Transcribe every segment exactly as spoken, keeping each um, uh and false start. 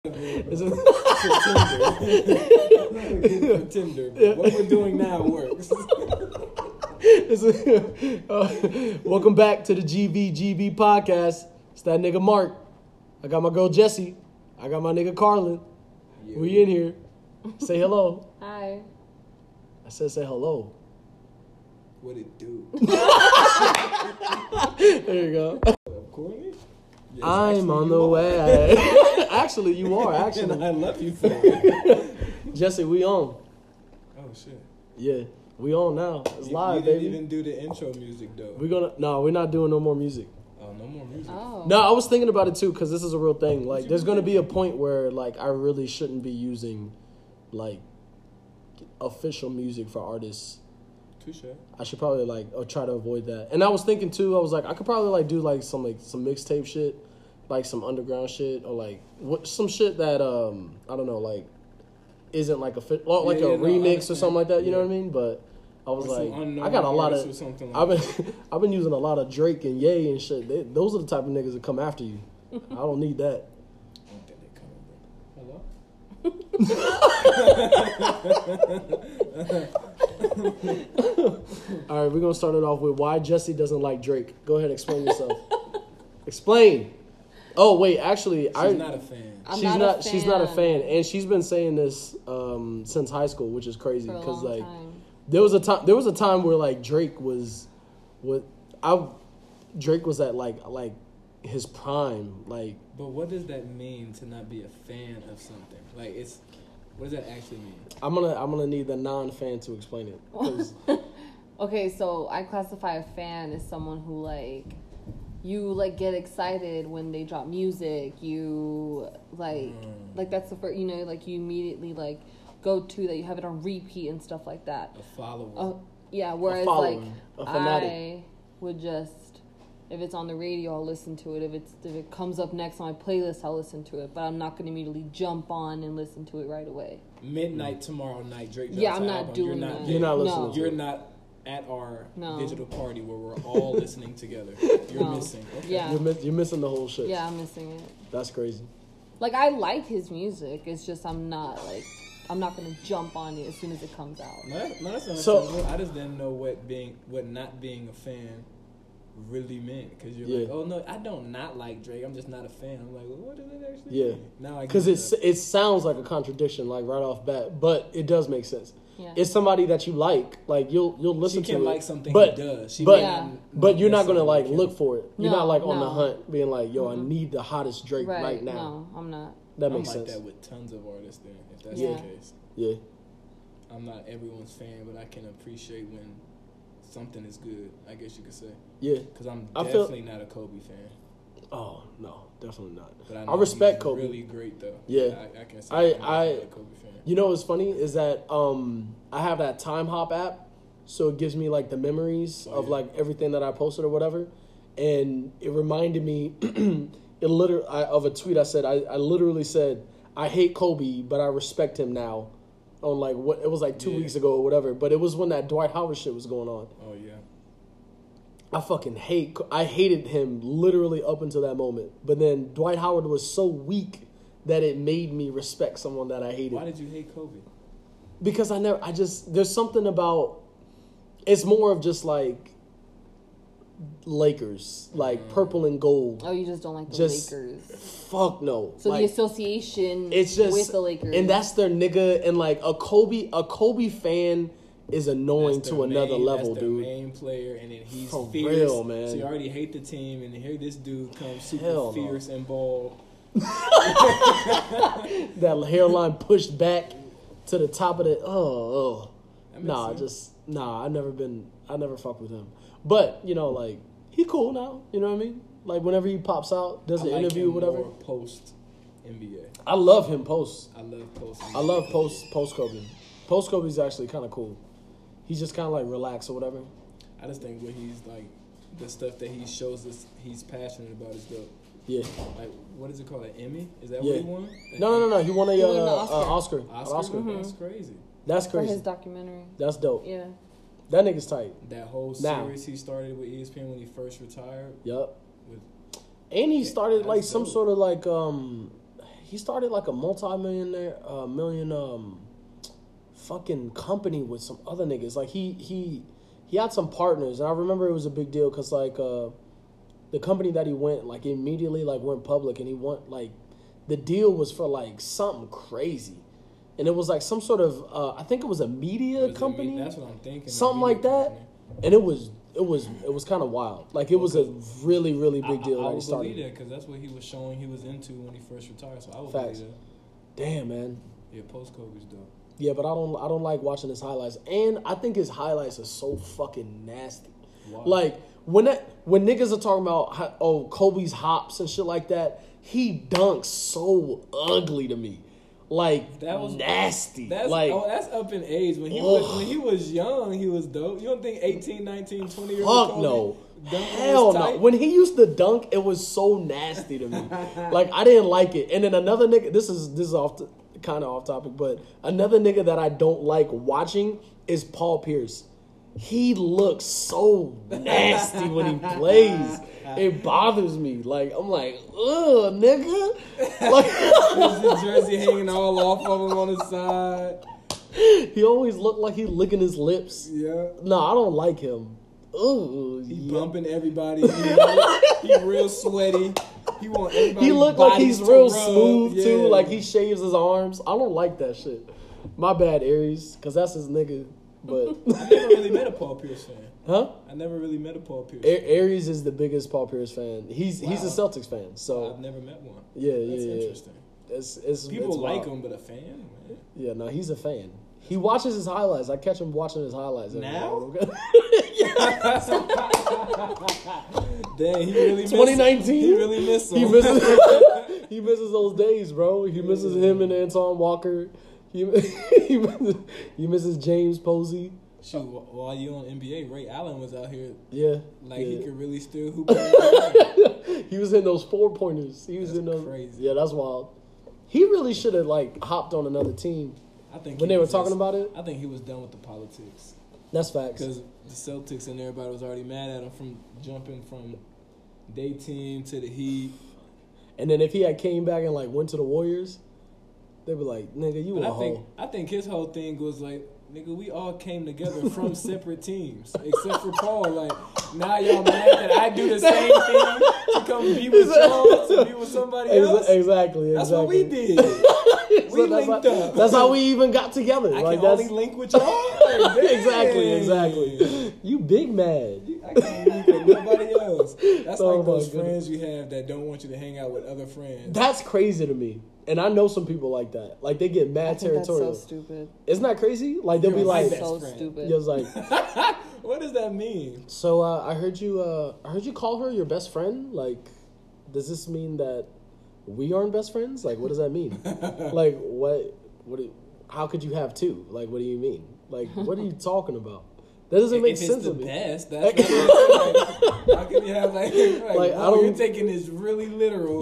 Is it? For Tinder. But what we're doing now works. Is it, uh, welcome back to the G V G B podcast. It's that nigga Mark. I got my girl Jessie. I got my nigga Carlin. Yeah. We in here. Say hello. Hi. I said say hello. What it do? There you go. Courtney? Yes, I'm on the way. Actually, you are. Actually, and I love you for it. Jesse, we on. Oh shit. Yeah, we on now. It's you, live, you didn't baby. even do the intro music though. We're gonna no, we're not doing no more music. Oh, no more music. Oh. No, I was thinking about it too because this is a real thing. Like, there's gonna be a point where like I really shouldn't be using like official music for artists. Touche. I should probably like uh, try to avoid that. And I was thinking too. I was like, I could probably like do like some like some mixtape shit, like some underground shit, or like what some shit that um I don't know like isn't like a fit, like yeah, a yeah, no, remix or something like that. You yeah. know what I mean? But I was or like, I got a lot of. Like I've been I've been using a lot of Drake and Ye and shit. They, those are the type of niggas that come after you. I don't need that. I don't think they coming, bro. Hello. All right, we're gonna start it off with why Jessie doesn't like Drake. Go ahead, explain yourself. Explain. Oh wait, actually, she's I. not a fan. I'm she's not. not. A she's fan. not a fan, and she's been saying this um, since high school, which is crazy For a because long like time. there was a time. There was a time where like Drake was, what I, Drake was at like like his prime. Like, but what does that mean to not be a fan of something? Like, it's what does that actually mean? I'm gonna I'm gonna need the non-fan to explain it. 'Cause Okay, so I classify a fan as someone who like you like get excited when they drop music. You like Mm. like that's the first, you know, like you immediately like go to that, you have it on repeat and stuff like that. A follower. Uh, yeah, whereas follower, like a fanatic. I would just, if it's on the radio, I'll listen to it. If it's if it comes up next on my playlist, I'll listen to it. But I'm not going to immediately jump on and listen to it right away. Midnight tomorrow night, Drake. Yeah, drops I'm an not album. doing you're not, that. You're not listening No. to You're it. not at our No. digital party where we're all listening together. You're No. missing. Okay. Yeah. You're, miss, you're missing the whole shit. Yeah, I'm missing it. That's crazy. Like, I like his music. It's just I'm not, like, I'm not going to jump on it as soon as it comes out. No, that- no, that's not So- understandable. I just didn't know what being, what not being a fan really meant. Because you're Yeah. like, oh no, I don't not like Drake. I'm just not a fan. I'm like, well, what does it actually Yeah. mean? Now I Because get it's that. it sounds like a contradiction, like right off bat, but it does make sense. Yeah. It's somebody that you like, like you'll you'll She listen can to like it, something but he does. She but may Yeah. not, but you're not gonna necessarily like him. look for it. You're No, not like on the no. hunt, being like, yo, Mhm. I need the hottest Drake right, Right, now. no, I'm not. That I'm makes like sense. that with tons of artists. Then, if that's Yeah. the case, Yeah, I'm not everyone's fan, but I can appreciate when something is good. I guess you could say. yeah. Because I'm I feel- definitely not a Kobe fan. Oh no, definitely not. But I, I know respect he's Kobe. Really great though. Yeah. I, I can say I- I'm definitely I- a Kobe fan. You know what's funny is that um I have that Time Hop app, so it gives me like the memories Oh, of yeah. like everything that I posted or whatever, and it reminded me, it literally I, of a tweet I said. I, I literally said I hate Kobe, but I respect him now. On like what it was like two Yeah. weeks ago or whatever, but it was when that Dwight Howard shit was going on. Oh yeah. I fucking hate. I hated him literally up until that moment, but then Dwight Howard was so weak that it made me respect someone that I hated. Why did you hate Kobe? Because I never, I just, there's something about, it's more of just like Lakers, like purple and gold. Oh, you just don't like the Just- Lakers. Fuck no. So Like, the association it's just, with the Lakers. and that's their nigga, and like a Kobe, a Kobe fan is annoying That's to their another main- level, that's their dude. main player, and then he's For fierce. real, man. So you already hate the team, and here this dude comes super Hell no. fierce and bald. That hairline pushed back to the top of the, oh, oh. That makes Nah, sense. just, nah, I never been, I never fucked with him. But, you know, like, he cool now, you know what I mean? Like, whenever he pops out, does I an like interview or him whatever. more post N B A. I love him post. I love post. I love post post Kobe. Post Kobe's actually kind of cool. He's just kind of like relaxed or whatever. I just think what he's like, the stuff that he shows us he's passionate about is dope. Yeah. Like, what is it called? An Emmy? Is that Yeah. what he won? No, no, no, no. He won a He uh, won an uh, Oscar. Oscar. An Oscar. Oscar. Mhm. That's crazy. That's for crazy. his documentary. That's dope. Yeah. That nigga's tight. That whole Now. series he started with E S P N when he first retired. Yup. With And he started That's like some dope. sort of like um, he started like a multi-millionaire, uh, million, um, fucking company with some other niggas. Like he he he had some partners, and I remember it was a big deal because like uh, the company that he went like immediately like went public, and he went like the deal was for like something crazy, and it was like some sort of uh, I think it was a media Was it company, me- That's what I'm thinking. something a like media that, company. and it was it was it was kind of wild. Like it was a really really big deal I, I, I that he would started. believe that because that's what he was showing he was into when he first retired. So I would Facts. believe that. Damn, man. Yeah, post Kobe's dope. Yeah, but I don't I don't like watching his highlights, and I think his highlights are so fucking nasty. Wow. Like when that when niggas are talking about how, oh Kobe's hops and shit like that, he dunks so ugly to me, like That was nasty. That's like oh, that's up in age. When he Ugh. was when he was young, he was dope. You don't think eighteen, nineteen, twenty year old fuck Kobe no, dunking hell was no. tight? When he used to dunk, it was so nasty to me. Like I didn't like it. And then another nigga. This is this is off the, kind of off topic, but another nigga that I don't like watching is Paul Pierce. He looks so nasty when he plays. It bothers me. Like I'm like, ugh, nigga. Like His jersey hanging all off of him on the side. he always looked like he licking his lips. Yeah. No, I don't like him. Ugh. He yeah. bumping everybody. He, he real sweaty. He want everybody. He look like bodies he's to real rub. smooth too. Yeah. Like he shaves his arms. I don't like that shit. My bad, Aries, because that's his nigga. But I never really met a Paul Pierce fan. huh? I never really met a Paul Pierce. A- Aries is the biggest Paul Pierce fan. He's he's a Wow. Celtics fan. So I've never met one. yeah, yeah, That's yeah. interesting. It's, it's People it's like wild. him, but a fan, man. Yeah, no, he's a fan. He watches his highlights. I catch him watching his highlights every Now? Dang, he really missed twenty nineteen. He really missed him. He misses. He misses those days, bro. He misses him and Anton Walker. He he misses, he misses James Posey. Shoot, wh- while you on N B A, Ray Allen was out here Yeah, like yeah. he could really still hoop. He was in those four pointers. He was That's in those. crazy. Yeah, that's wild. He really should have like hopped on another team I think when he they were was talking just- about it. I think he was done with the politics That's facts. because the Celtics and everybody was already mad at him from jumping from day team to the Heat. And then if he had came back and like went to the Warriors, they'd be like, "Nigga, you But a I think hoe." I think his whole thing was like, nigga, we all came together from separate teams, except for Paul. Like, now y'all mad that I do the same thing to come be with y'all, to be with somebody Ex- else. Exactly. That's exactly. what we did. So We that's linked how, up. That's how we even got together. I like can that's only link with y'all. Like, exactly, dang. exactly. You big mad. I can't link with nobody else. That's Oh like my those goodness. friends you have that don't want you to hang out with other friends. That's crazy to me. And I know some people like that. Like they get I mad think that's territorial. so stupid. Isn't that crazy? Like they'll You're be my like, best so friend. stupid. yeah, it's like. What does that mean? So uh, I heard you. Uh, I heard you call her your best friend. Like, does this mean that we aren't best friends? Like, what does that mean? Like, what? What? Do, how could you have two? Like, what do you mean? Like, what are you talking about? That doesn't make if sense it's the to me. best, that's not what like, how can you have like, like, Like, I whoa, don't- you're taking this really literal.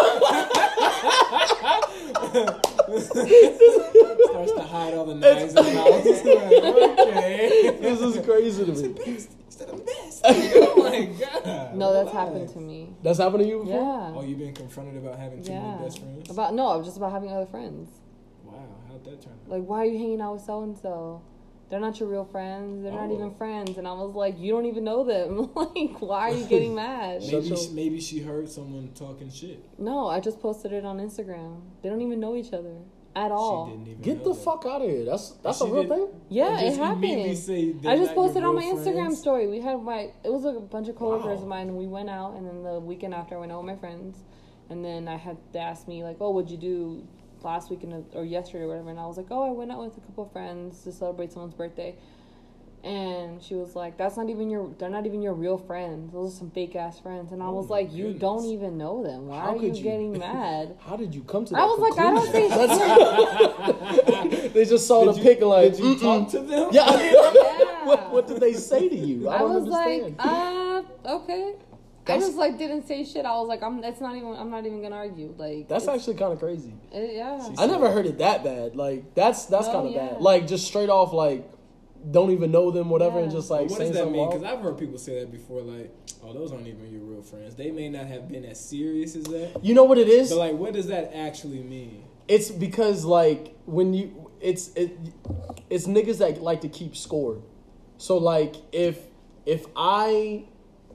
Starts to hide all the knives in the house. Like, okay. This is crazy to It's the me. best. It's the best. Oh my god. No, that's Relax. happened to me. That's happened to you before? Yeah. Oh, you've been confronted about having too yeah. many best friends? About no, just about having other friends. Wow, how'd that turn out? Like, why are you hanging out with so and so? They're not your real friends. They're not Oh. even friends. And I was like, you don't even know them. Like, why are you getting mad? Maybe Shut she, your- maybe she heard someone talking shit. No, I just posted it on Instagram. They don't even know each other at all. She didn't even Get know the that. fuck out of here. That's that's She a real did- thing. Yeah, And it just immediately happened. say they're I just not your posted on my real Instagram friends? story. We had my it was like a bunch of coworkers Wow. of mine, and we went out. And then the weekend after, I went out with my friends. And then I had they asked me like, "Oh, what'd you do last weekend or yesterday or whatever?" And I was like, "Oh, I went out with a couple of friends to celebrate someone's birthday." And she was like, "That's not even your. They're not even your real friends. Those are some fake ass friends." And I Oh was my like, "You goodness. don't even know them. Why How are you, could you? getting mad?" How did you come to that? I was like, "I don't conclusion? think." They just saw Did the you- pic and like, Did you "Mm-mm." talk to them? Yeah. Yeah. what, what did they say to you? I, I don't was understand. like, uh, okay. I That's- just like didn't say shit. I was like, I'm. That's not even. I'm not even gonna argue. Like That's it's- actually kind of crazy. it, yeah. She I never heard it that bad. Like that's that's No, kind of yeah. bad. Like just straight off like don't even know them, whatever, Yeah. and just like What saying does that something mean? wrong. Because I've heard people say that before, like, oh, those aren't even your real friends. They may not have been as serious as that. You know what it is? But like, what does that actually mean? It's because like when you it's it, it's niggas that like to keep score. So like if if I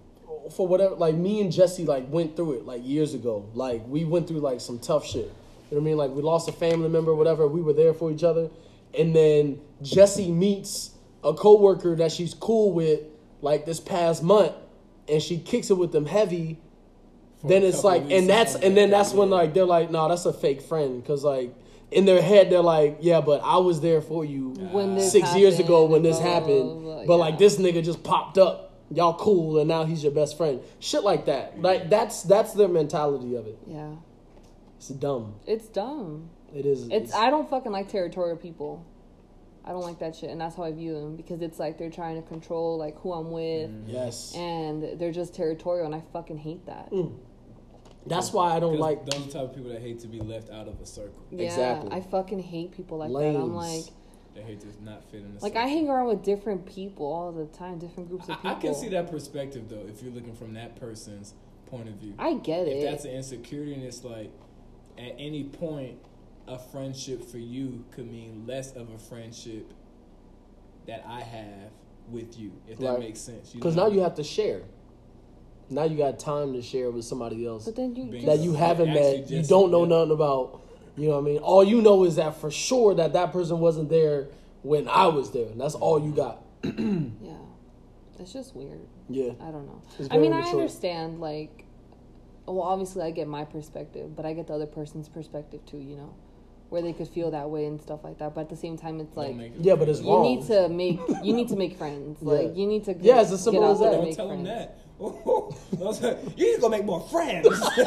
for whatever like me and Jesse like went through it like years ago. Like we went through like some tough shit. You know what I mean? Like we lost a family member, whatever. We were there for each other. And then Jesse meets a coworker that she's cool with like this past month, and she kicks it with them heavy. For Then a it's couple like, weeks and or that's something and then like that's that, when yeah. like they're like, no, that's a fake friend, because like in their head they're like, yeah, but I was there for you When this six years happened, ago when this blah, blah, happened, blah, but yeah. like this nigga just popped up. Y'all cool, and now he's your best friend. Shit like that. Like that's that's their mentality of it. Yeah. It's dumb. It's dumb. It is. It's I don't fucking like territorial people. I don't like that shit, and that's how I view them, because it's like they're trying to control like who I'm with, yes. and they're just territorial, and I fucking hate that. Mm. That's why I don't 'Cause like. those are the type of people that hate to be left out of a circle. Yeah, Exactly. I fucking hate people like Lames. that. I'm like, They hate to not fit in the like circle. I hang around with different people all the time, different groups of people. I, I can see that perspective though, if you're looking from that person's point of view. I get If it. that's an insecurity, and it's like at any point a friendship for you could mean less of a friendship that I have with you, if that Right. makes sense. Because now you have to share. Now you got time to share with somebody else But then you Being- that you haven't Actually, met, you just- don't know yeah. nothing about. You know what I mean? All you know is that for sure that that person wasn't there when I was there. And that's all you got. yeah, it's just weird. Yeah. I don't know. It's I mean, very I mature. understand, like, well, obviously I get my perspective, but I get the other person's perspective too, you know, where they could feel that way and stuff like that. But at the same time, it's Don't like, make it Yeah, but it's you wrong. need to make, you need to make friends. Yeah. Like, you need to get, Yeah, it's as simple get out as there that. and Don't make tell them friends. that. Oh, you need to go make more friends.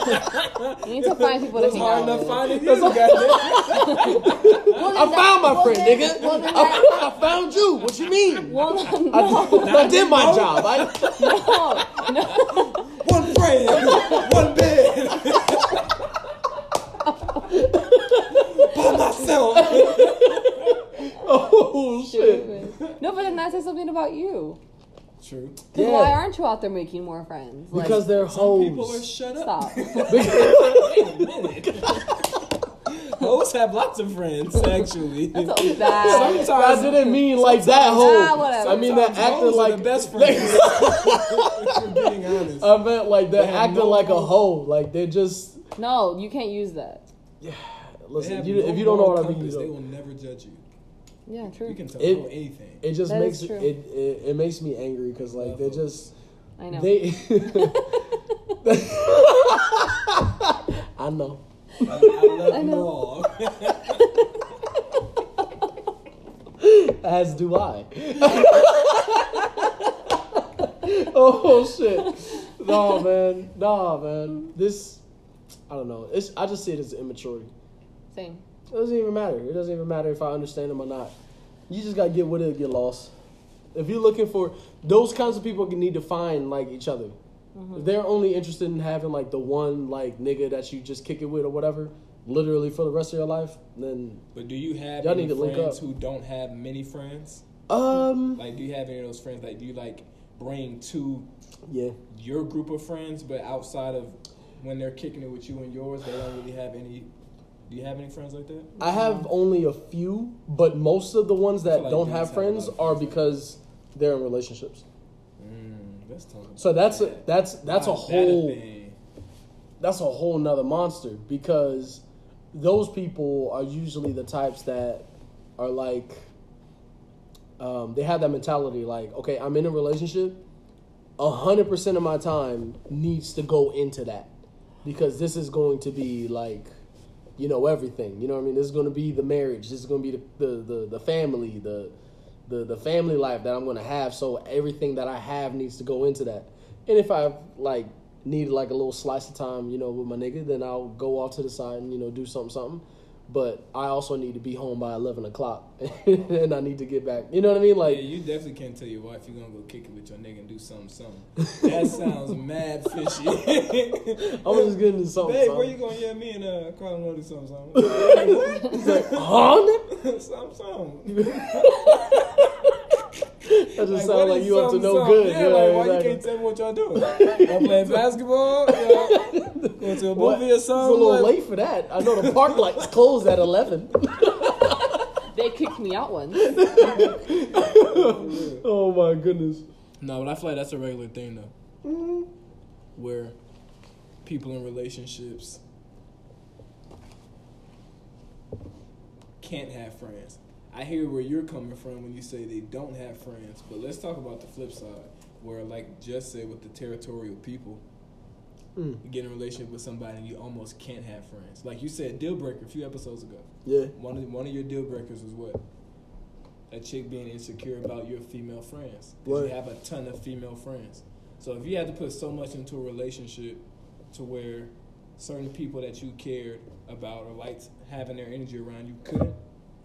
You need to find people to It's hang hard out enough with. finding you, goddamn. I found my well, friend, then- nigga. well, then I, I found you. What you mean? Well, I, no, I did my job. I, no, no. One friend, one bed. By myself. oh, shit. Stupid. No, but then that says something about you. True. 'Cause Yeah. why aren't you out there making more friends? Like, Because they're Some people are hoes. shut up. stop. Wait a minute. Hoes have lots of friends, actually. That's so bad. I didn't mean like that Ah, hoe. whatever. I mean that Sometimes acting hoes are like the best friends. If you're being honest. I meant like they're They have acting no like a hope. hoe. Like they're just. No, you can't use that. They Listen, have you, no if you don't know moral what I mean, you compass, they don't. will never judge you. Yeah, true. You can tell It- them anything. It just That makes is it, true. it, it it makes me angry because like Love they're hoes. just I know. they. I know. I, I love I you know. all. As do I. Oh shit! No man, nah man. This, I don't know. It's I just see it as immaturity. Same. It doesn't even matter. It doesn't even matter if I understand them or not. You just gotta get with it or get lost. If you're looking for those kinds of people, you need to find like each other. Mm-hmm. If they're only interested in having like the one like nigga that you just kick it with or whatever, literally for the rest of your life, then But do you have Y'all any need to link friends up. who don't have many friends? um Like, do you have any of those friends? Like, do you like bring to yeah. your group of friends, but outside of when they're kicking it with you and yours, they don't really have any? Do you have any friends like that? I have only a few, but most of the ones I that feel like don't dudes have have a lot friends of are friends. because they're in relationships. Mm, let's talk about So that's a, that. that's that's a Why is that whole thing? that's a whole nother monster, because those people are usually the types that are like um, they have that mentality like, okay, I'm in a relationship, a hundred percent of my time needs to go into that because this is going to be like, you know, everything. You know what I mean? This is going to be the marriage. This is going to be the the, the, the family, the, the the family life that I'm going to have. So everything that I have needs to go into that. And if I like need like a little slice of time, you know, with my nigga, then I'll go off to the side and, you know, do something, something. But I also need to be home by eleven o'clock and I need to get back. You know what I mean? Like, Yeah, you definitely can't tell your wife you're gonna go kick it with your nigga and do something, something. That sounds mad fishy. I'm just getting into something. Babe, something. where you going? Yeah, me and uh, Carlin gonna do something, something. He's like, huh? something, something. That just Like, sounds what like is you up to something, no something? good. Yeah, Yeah, like, why exactly. you can't tell me what y'all doing? Y'all playing basketball? Y'all going to a What? movie or It's a something? little Like- late for that. I know the park lights closed at eleven. They kicked me out once. Oh my goodness. No, but I feel like that's a regular thing though, Mm-hmm. where people in relationships can't have friends. I hear where you're coming from when you say they don't have friends, but let's talk about the flip side, where like just said with the territorial people, Mm. you get in a relationship with somebody and you almost can't have friends. Like you said, deal breaker a few episodes ago. Yeah. One of one of your deal breakers was what? A chick being insecure about your female friends. 'Cause What? you have a ton of female friends. So if you had to put so much into a relationship to where certain people that you cared about or liked having their energy around you couldn't,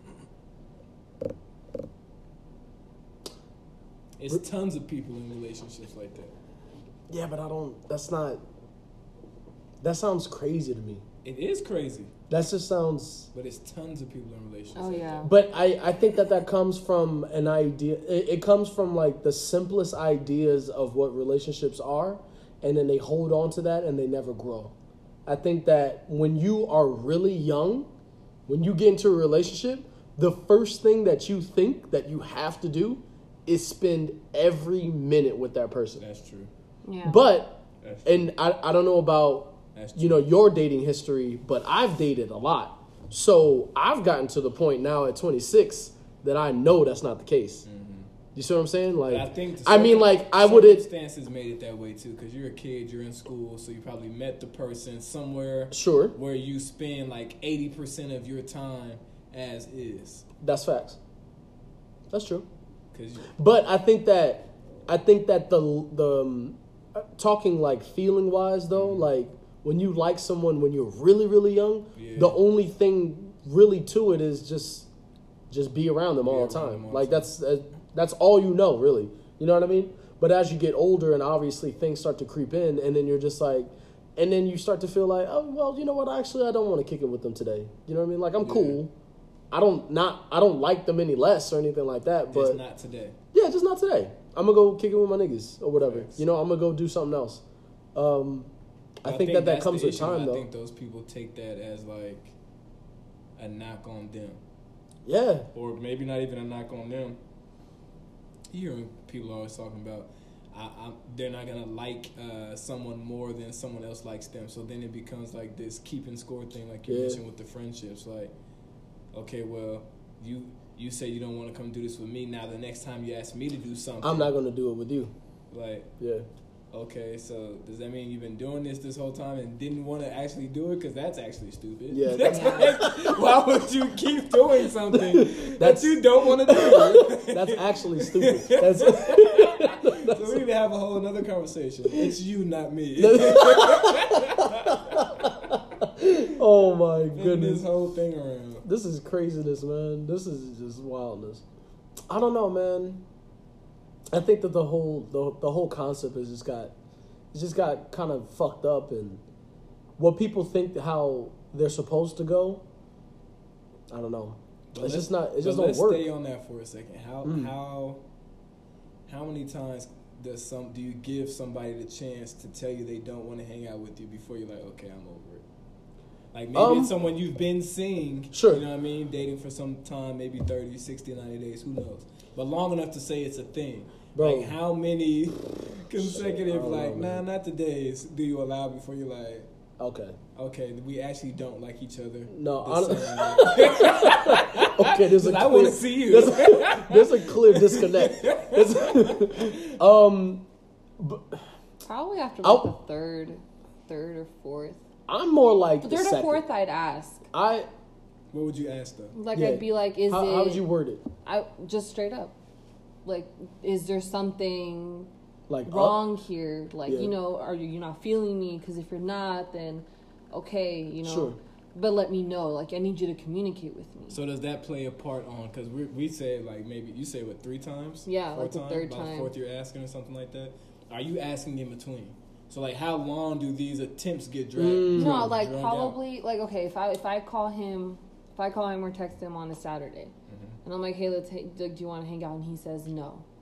it's tons of people in relationships like that. Yeah, but I don't. That's not. That sounds crazy to me. It is crazy, That just sounds. but it's tons of people in relationships. Oh like yeah. that. But I, I think that that comes from an idea. It, it comes from like the simplest ideas of what relationships are, and then they hold on to that and they never grow. I think that when you are really young, when you get into a relationship, the first thing that you think that you have to do is spend every minute with that person. That's true. Yeah. But, That's true. and I, I don't know about, That's true. you know, your dating history, but I've dated a lot. So I've gotten to the point now at twenty-six that I know that's not the case. Mm-hmm. You see what I'm saying? Like, But I think the I mean, circum- like, I wouldn't, circumstances made it that way too, because you're a kid, you're in school, so you probably met the person somewhere sure, where you spend like eighty percent of your time as is. that's facts. That's true. Cause you, But I think that, I think that the, the, um, talking like feeling wise though, like when you like someone when you're really, really young, Yeah. the only thing really to it is just, just be around them Be all the around time. them all Like the time. that's, uh, that's all you know really. You know what I mean? But as you get older and obviously things start to creep in and then you're just like, and then you start to feel like, oh, well, you know what? Actually, I don't want to kick it with them today. You know what I mean? Like I'm Yeah. cool. I don't not, I don't like them any less or anything like that, but just not today. yeah, just not today. I'm gonna go kick it with my niggas or whatever. Facts. You know, I'm gonna go do something else. Um, I, But think, that that that's comes the with issue. time, I though. think those people take that as like a knock on them, Yeah, or maybe not even a knock on them. You hear people always talking about, I, I, they're not gonna like uh, someone more than someone else likes them. So then it becomes like this keeping score thing, like you Yeah. mentioned with the friendships. Like, okay, well, you you say you don't want to come do this with me. Now the next time you ask me to do something, I'm not gonna do it with you. like. Yeah, Okay, so does that mean you've been doing this this whole time and didn't want to actually do it? Because that's actually stupid. Yeah, That's that's- like, why would you keep doing something that That's- you don't want to do? that's actually stupid. That's So we need to have a whole another conversation. It's you, not me. oh my Flip goodness, this whole thing around. this is craziness, man. This is just wildness. I don't know, man. I think that the whole the, the whole concept has just got it's just got kind of fucked up, and what people think how they're supposed to go. I don't know. But it's let's- just not. It but just don't let's work. stay on that for a second. How Mm. how how many times does some do you give somebody the chance to tell you they don't want to hang out with you before you're like, okay, I'm over it? Like maybe Um, it's someone you've been seeing, Sure. you know what I mean, dating for some time, maybe thirty, sixty, ninety days, who knows? But long enough to say it's a thing. Bro. Like how many consecutive, I don't know, like, nah, man. not today, do you allow before you're like, Okay. okay, we actually don't like each other. No, the hon- same. Okay, there's a 'Cause I clear, want to see you. There's a, there's a clear disconnect. There's- um, but Probably after I'll- like the third, third or fourth. I'm more like The the third or second. fourth, I'd ask. I What would you ask though? Like Yeah. I'd be like, is how, it? how would you word it? I just straight up. Like, is there something Like up? wrong here? Like, Yeah. you know, are you you not feeling me? Because if you're not, then okay, you know. Sure. But let me know. Like, I need you to communicate with me. So does that play a part on? Because we we say like maybe you say what three times? Yeah, Four like the times? third About the time. fourth you're asking or something like that. Are you asking in between? So like how long do these attempts get dragged? Mm. No, dragged- like dragged out? probably like okay, if I if I call him, if I call him or text him on a Saturday, Mhm. and I'm like, hey, let's ha- like, do you want to hang out? And he says no.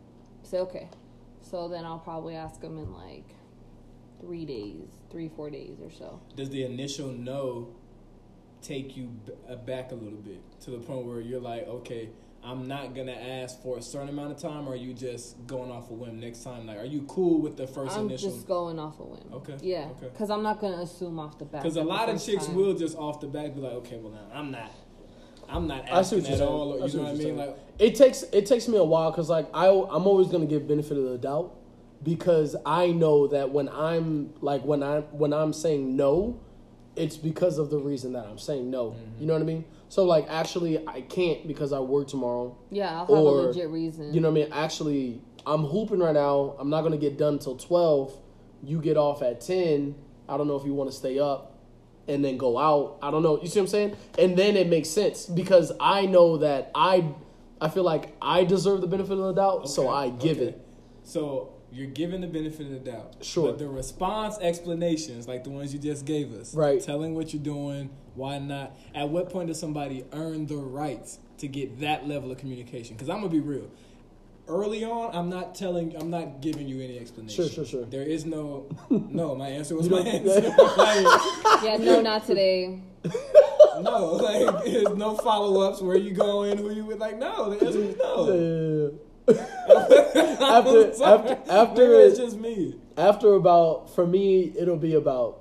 say okay. So then I'll probably ask them in like three days, three, four days or so. Does the initial no take you b- uh, back a little bit to the point where you're like, okay, I'm not going to ask for a certain amount of time, or are you just going off a whim next time? Like, are you cool with the 1st I'm initial? I'm just going off a whim. Okay. Yeah. Okay. Because I'm not going to assume off the bat. Because a lot of chicks time. will just off the bat be like, okay, well, now, I'm not. I'm not I see asking what you're at saying. all. Or, I you see know what what I you're mean? saying. Like, It takes it takes me a while because like I I'm always gonna give benefit of the doubt because I know that when I'm like when I when I'm saying no, it's because of the reason that I'm saying no. Mm-hmm. You know what I mean? So like actually I can't because I work tomorrow. Yeah, I'll have or, a legit reason. You know what I mean? Actually, I'm hooping right now. I'm not gonna get done till twelve. You get off at ten. I don't know if you want to stay up and then go out. I don't know. You see what I'm saying? And then it makes sense because I know that I I feel like I deserve the benefit of the doubt, okay, so I give okay. it. So you're given the benefit of the doubt. Sure. But the response explanations, like the ones you just gave us, Right. telling what you're doing, why not, at what point does somebody earn the right to get that level of communication? Because I'm going to be real. Early on, I'm not telling, I'm not giving you any explanation. Sure, sure, sure. There is no, no, my answer was You my don't- answer. Like, yeah, no, not today. no, like, there's no follow-ups, where you going, who you with, like, no, the answer is no. Yeah. after, Sorry. after after Maybe it's it, just me. after about for me it'll be about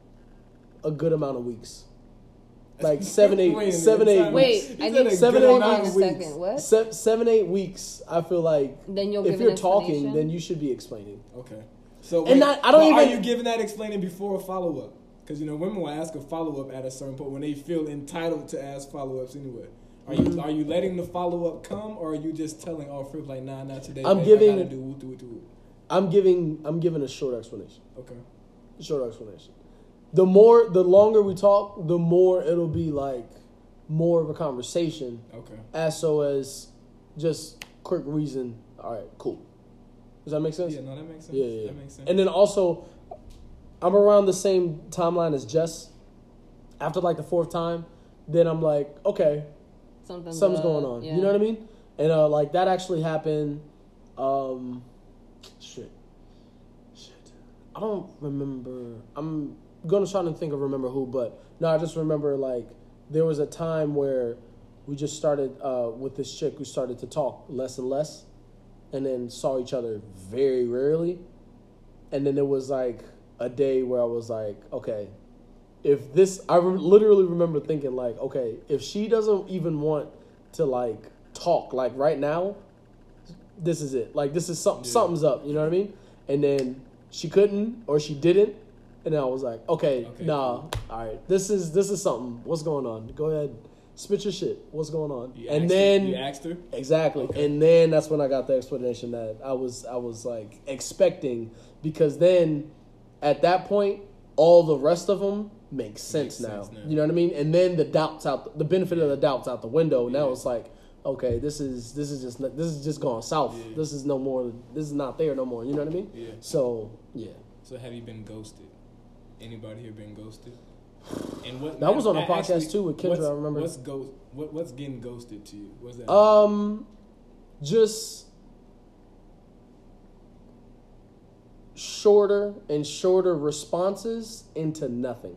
a good amount of weeks. Like seven, eight, Wait a minute, seven, eight time. Wait, weeks. I You said need a Seven, good eight amount hold on a of weeks. second. What? Se- seven, eight weeks. I feel like Then you'll if give you're an talking, explanation? then you should be explaining. Okay. So, And wait, not- I don't but are even- you giving that explaining before a follow up? Because you know women will ask a follow up at a certain point when they feel entitled to ask follow ups anyway. Are you are you letting the follow up come, or are you just telling all friends like, nah, not today? I'm babe, giving- I gotta do woo, woo, woo. I'm giving I'm giving a short explanation. Okay. Short explanation. The more, the longer we talk, the more it'll be like more of a conversation. Okay. As so as just quick reason. All right, cool. Does that make sense? Yeah. No, that makes sense. Yeah, yeah. That makes sense. And then also, I'm around the same timeline as Jess. After like the fourth time, then I'm like, okay, Something's, something's uh, going on. yeah. You know what I mean? And uh, like that actually happened. Um, shit, shit. I don't remember. I'm gonna try to think of remember who, but no, I just remember like there was a time where we just started uh, with this chick. We started to talk less and less, and then saw each other very rarely. And then there was like a day where I was like, okay, if this, I re- literally remember thinking like, okay, if she doesn't even want to like talk like right now, this is it. Like this is something, Yeah. something's up. You know what I mean? And then she couldn't or she didn't, and then I was like, okay, Okay, nah, cool. all right, this is this is something. What's going on? Go ahead, spit your shit. What's going on? You and asked her- then you asked her. exactly, Okay. and then that's when I got the explanation that I was I was like expecting, because then at that point all the rest of them make sense, Makes now. sense now. You know what I mean? And then the doubts out, the benefit of the doubts out the window. Now Yeah. it's like, okay, this is this is just this is just going south. Yeah. This is no more. This is not there no more. You know what I mean? Yeah. So yeah, So have you been ghosted? Anybody here been ghosted? And what That was on a a- podcast, actually, too, with Kendra, what's- I remember. What's ghost? What, what's getting ghosted to you? What's that? um, just shorter and shorter responses into nothing.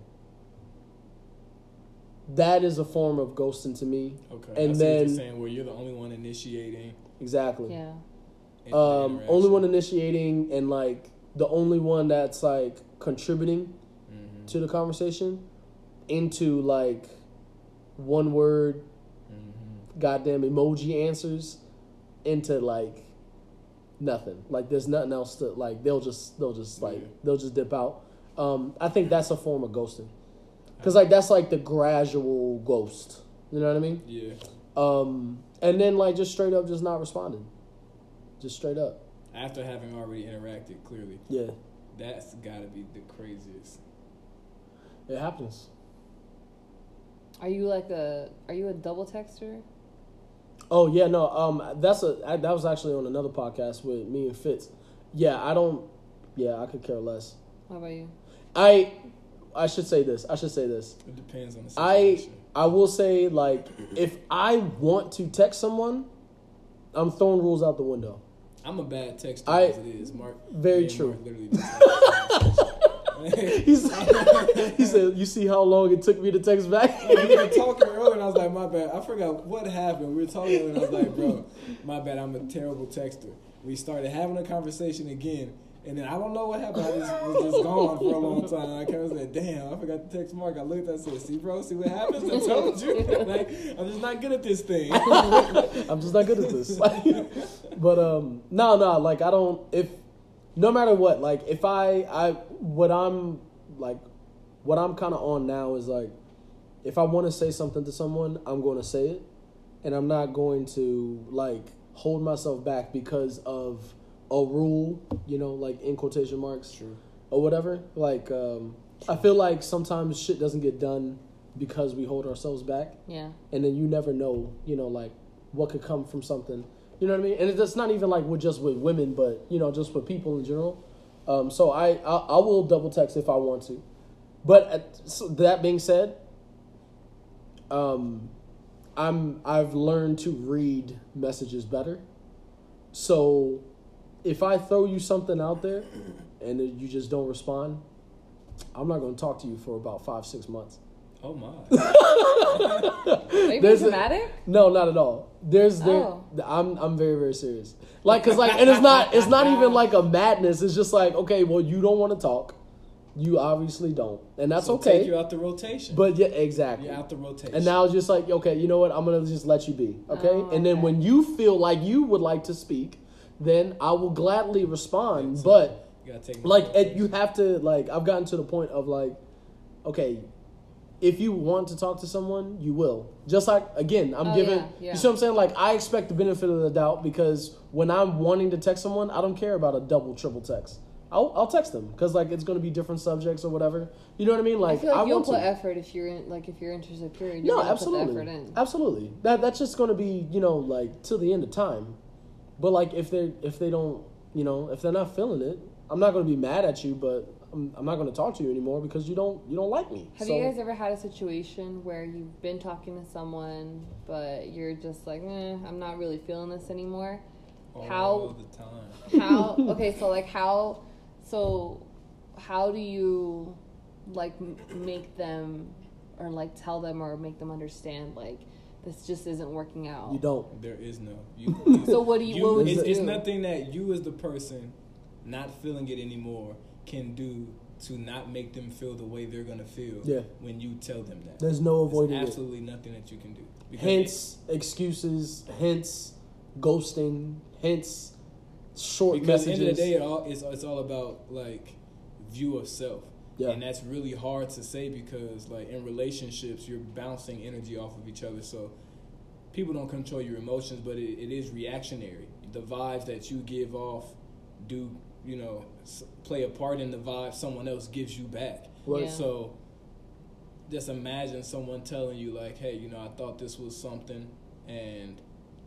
That is a form of ghosting to me. okay. and I see what then- you're saying, where you're the only one initiating. Exactly. Yeah. in the Um, interaction. only one initiating and like the only one that's like contributing Mhm. to the conversation into like one word, Mhm. goddamn emoji answers into like nothing. Like there's nothing else to like. They'll just they'll just like Yeah. they'll just dip out. Um, I think that's a form of ghosting, because like that's like the gradual ghost. You know what I mean? Yeah. Um, and then like just straight up just not responding, just straight up. After having already interacted, clearly, Yeah, that's got to be the craziest. it happens. Are you like a? Are you a double texter? Oh yeah, no. Um, that's a I, that was actually on another podcast with me and Fitz. Yeah, I don't. Yeah, I could care less. How about you? I I should say this. I should say this. It depends on the I situation. I will say like if I want to text someone, I'm throwing rules out the window. I'm a bad texter I- as it is. Mark. very me and true. Mark literally just he, said, he said, "You see how long it took me to text back?" Like, we were talking earlier, and I was like, "My bad." I forgot what happened. We were talking, earlier, and I was like, "Bro, my bad. I'm a terrible texter." We started having a conversation again, and then I don't know what happened. I just was just gone for a long time. And I kind of said, "Damn, I forgot to text Mark." I looked at it and said, "See, bro, see what happens? I told you. Like, I'm just not good at this thing." I'm just not good at this. But um, no, no, like I don't. If no matter what, like if I, I, what I'm like, what I'm kind of on now is like, if I want to say something to someone, I'm going to say it, and I'm not going to like hold myself back because of a rule, you know, like in quotation marks, True. or whatever. Like, um, I feel like sometimes shit doesn't get done because we hold ourselves back. Yeah. And then you never know, you know, like what could come from something. You know what I mean? And it's not even like with just with women, but you know, just with people in general. Um, so I, I I will double text if I want to. But at, so that being said, um, I'm I've learned to read messages better. So if I throw you something out there and you just don't respond, I'm not going to talk to you for about five six months. Oh my. Are you being There's a- dramatic? No, not at all. There's there. Oh. I'm I'm very very serious. Like, cause like, and it's not it's not even like a madness. It's just like, okay, well, you don't want to talk. You obviously don't, and that's So okay. Take you out the rotation. But yeah, exactly. You're out the rotation. And now it's just like, okay, you know what? I'm gonna just let you be, okay? Oh, And then okay. when you feel like you would like to speak, then I will gladly respond. So But you gotta take me like, out the it, you have to like. I've gotten to the point of like, okay, if you want to talk to someone, you will. Just like, again, I'm Oh, giving, yeah, yeah. you see what I'm saying? Like, I expect the benefit of the doubt because when I'm wanting to text someone, I don't care about a double, triple text. I'll, I'll text them because, like, it's going to be different subjects or whatever. You know what I mean? Like, I feel like I you'll want put to. effort if you're in, like if you're interested. Period. You're No, gonna absolutely. Put the effort in. Absolutely. That That's just going to be, you know, like, till the end of time. But, like, if they if they don't, you know, if they're not feeling it, I'm not going to be mad at you, but I'm, I'm not going to talk to you anymore because you don't you don't like me. Have So- you guys ever had a situation where you've been talking to someone, but you're just like, eh, I'm not really feeling this anymore? all How- the time. How? Okay, so like how? So how do you like m- make them or like tell them or make them understand like this just isn't working out? You don't. There is no. You, you, So what do you? you- what would it's, you it's do? nothing that you as the person not feeling it anymore can do to not make them feel the way they're gonna feel Yeah. when you tell them that. There's no avoiding There's it. absolutely nothing that you can do. Because Hence excuses, hence ghosting, hence short Because at messages. the end of the day, it all it's, it's all about like view of self, Yeah. and that's really hard to say because like in relationships, you're bouncing energy off of each other. So people don't control your emotions, but it, it is reactionary. The vibes that you give off do you know s- play a part in the vibe someone else gives you back. Right. Yeah. So just imagine someone telling you like, "Hey, you know, I thought this was something, and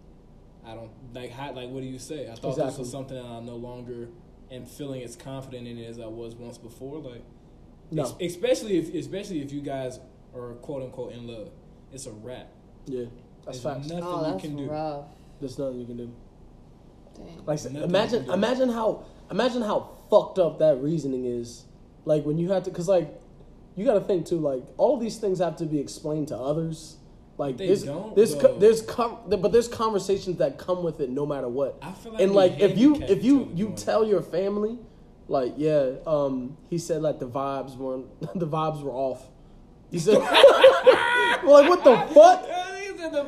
I don't like how like what do you say? I thought this Exactly. was something, and I no longer am feeling as confident in it as I was once before." Like, No. ex- especially if especially if you guys are quote unquote in love, it's a wrap. Yeah, that's There's facts. nothing Oh, you that's can do. rough. There's nothing you can do. Dang. Like, Nothing imagine, you can do. imagine how, imagine how fucked up that reasoning is. Like when you have to, cause like, you got to think too. Like all these things have to be explained to others. Like They there's, don't, there's, though. co- there's, com- but there's conversations that come with it no matter what. I feel like And we like if you handicap if you each other you doing tell your family, like yeah, um, he said like the vibes weren't the vibes were off. He said, well, like what the fuck? that. These are the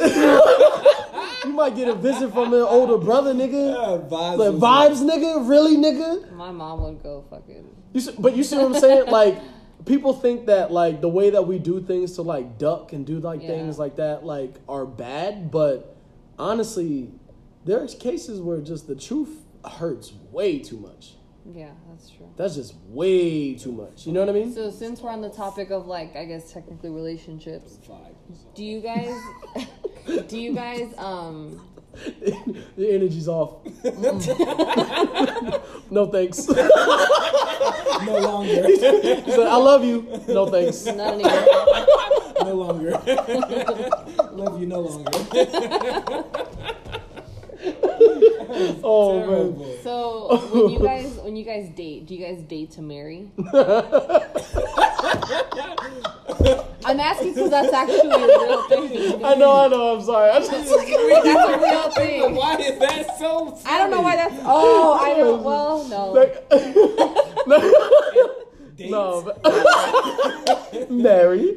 vibes. You might get a visit from an older brother, nigga. Yeah, vibes. The was- vibes, nigga, really, nigga. My mom would go fucking. You see, but you see what I'm saying? Like people think that like the way that we do things to like duck and do like Yeah. things like that like are bad, but honestly, there's cases where just the truth hurts way too much. Yeah, that's true. That's just way too much. You know what I mean? So since we're on the topic of like, I guess technically relationships, Vibes. do you guys, do you guys, um, The energy's off. No thanks. He No longer. said, I love you. No thanks. not anymore? No longer. Love you no longer. Oh Terrible. man. So when you guys when you guys date, do you guys date to marry? I'm asking because that's actually a real thing. I know, I know. I'm sorry. I just That's a real thing. Why is that so funny? I don't know why that's. Oh, I don't. Well, no. like, Dates? no, but married.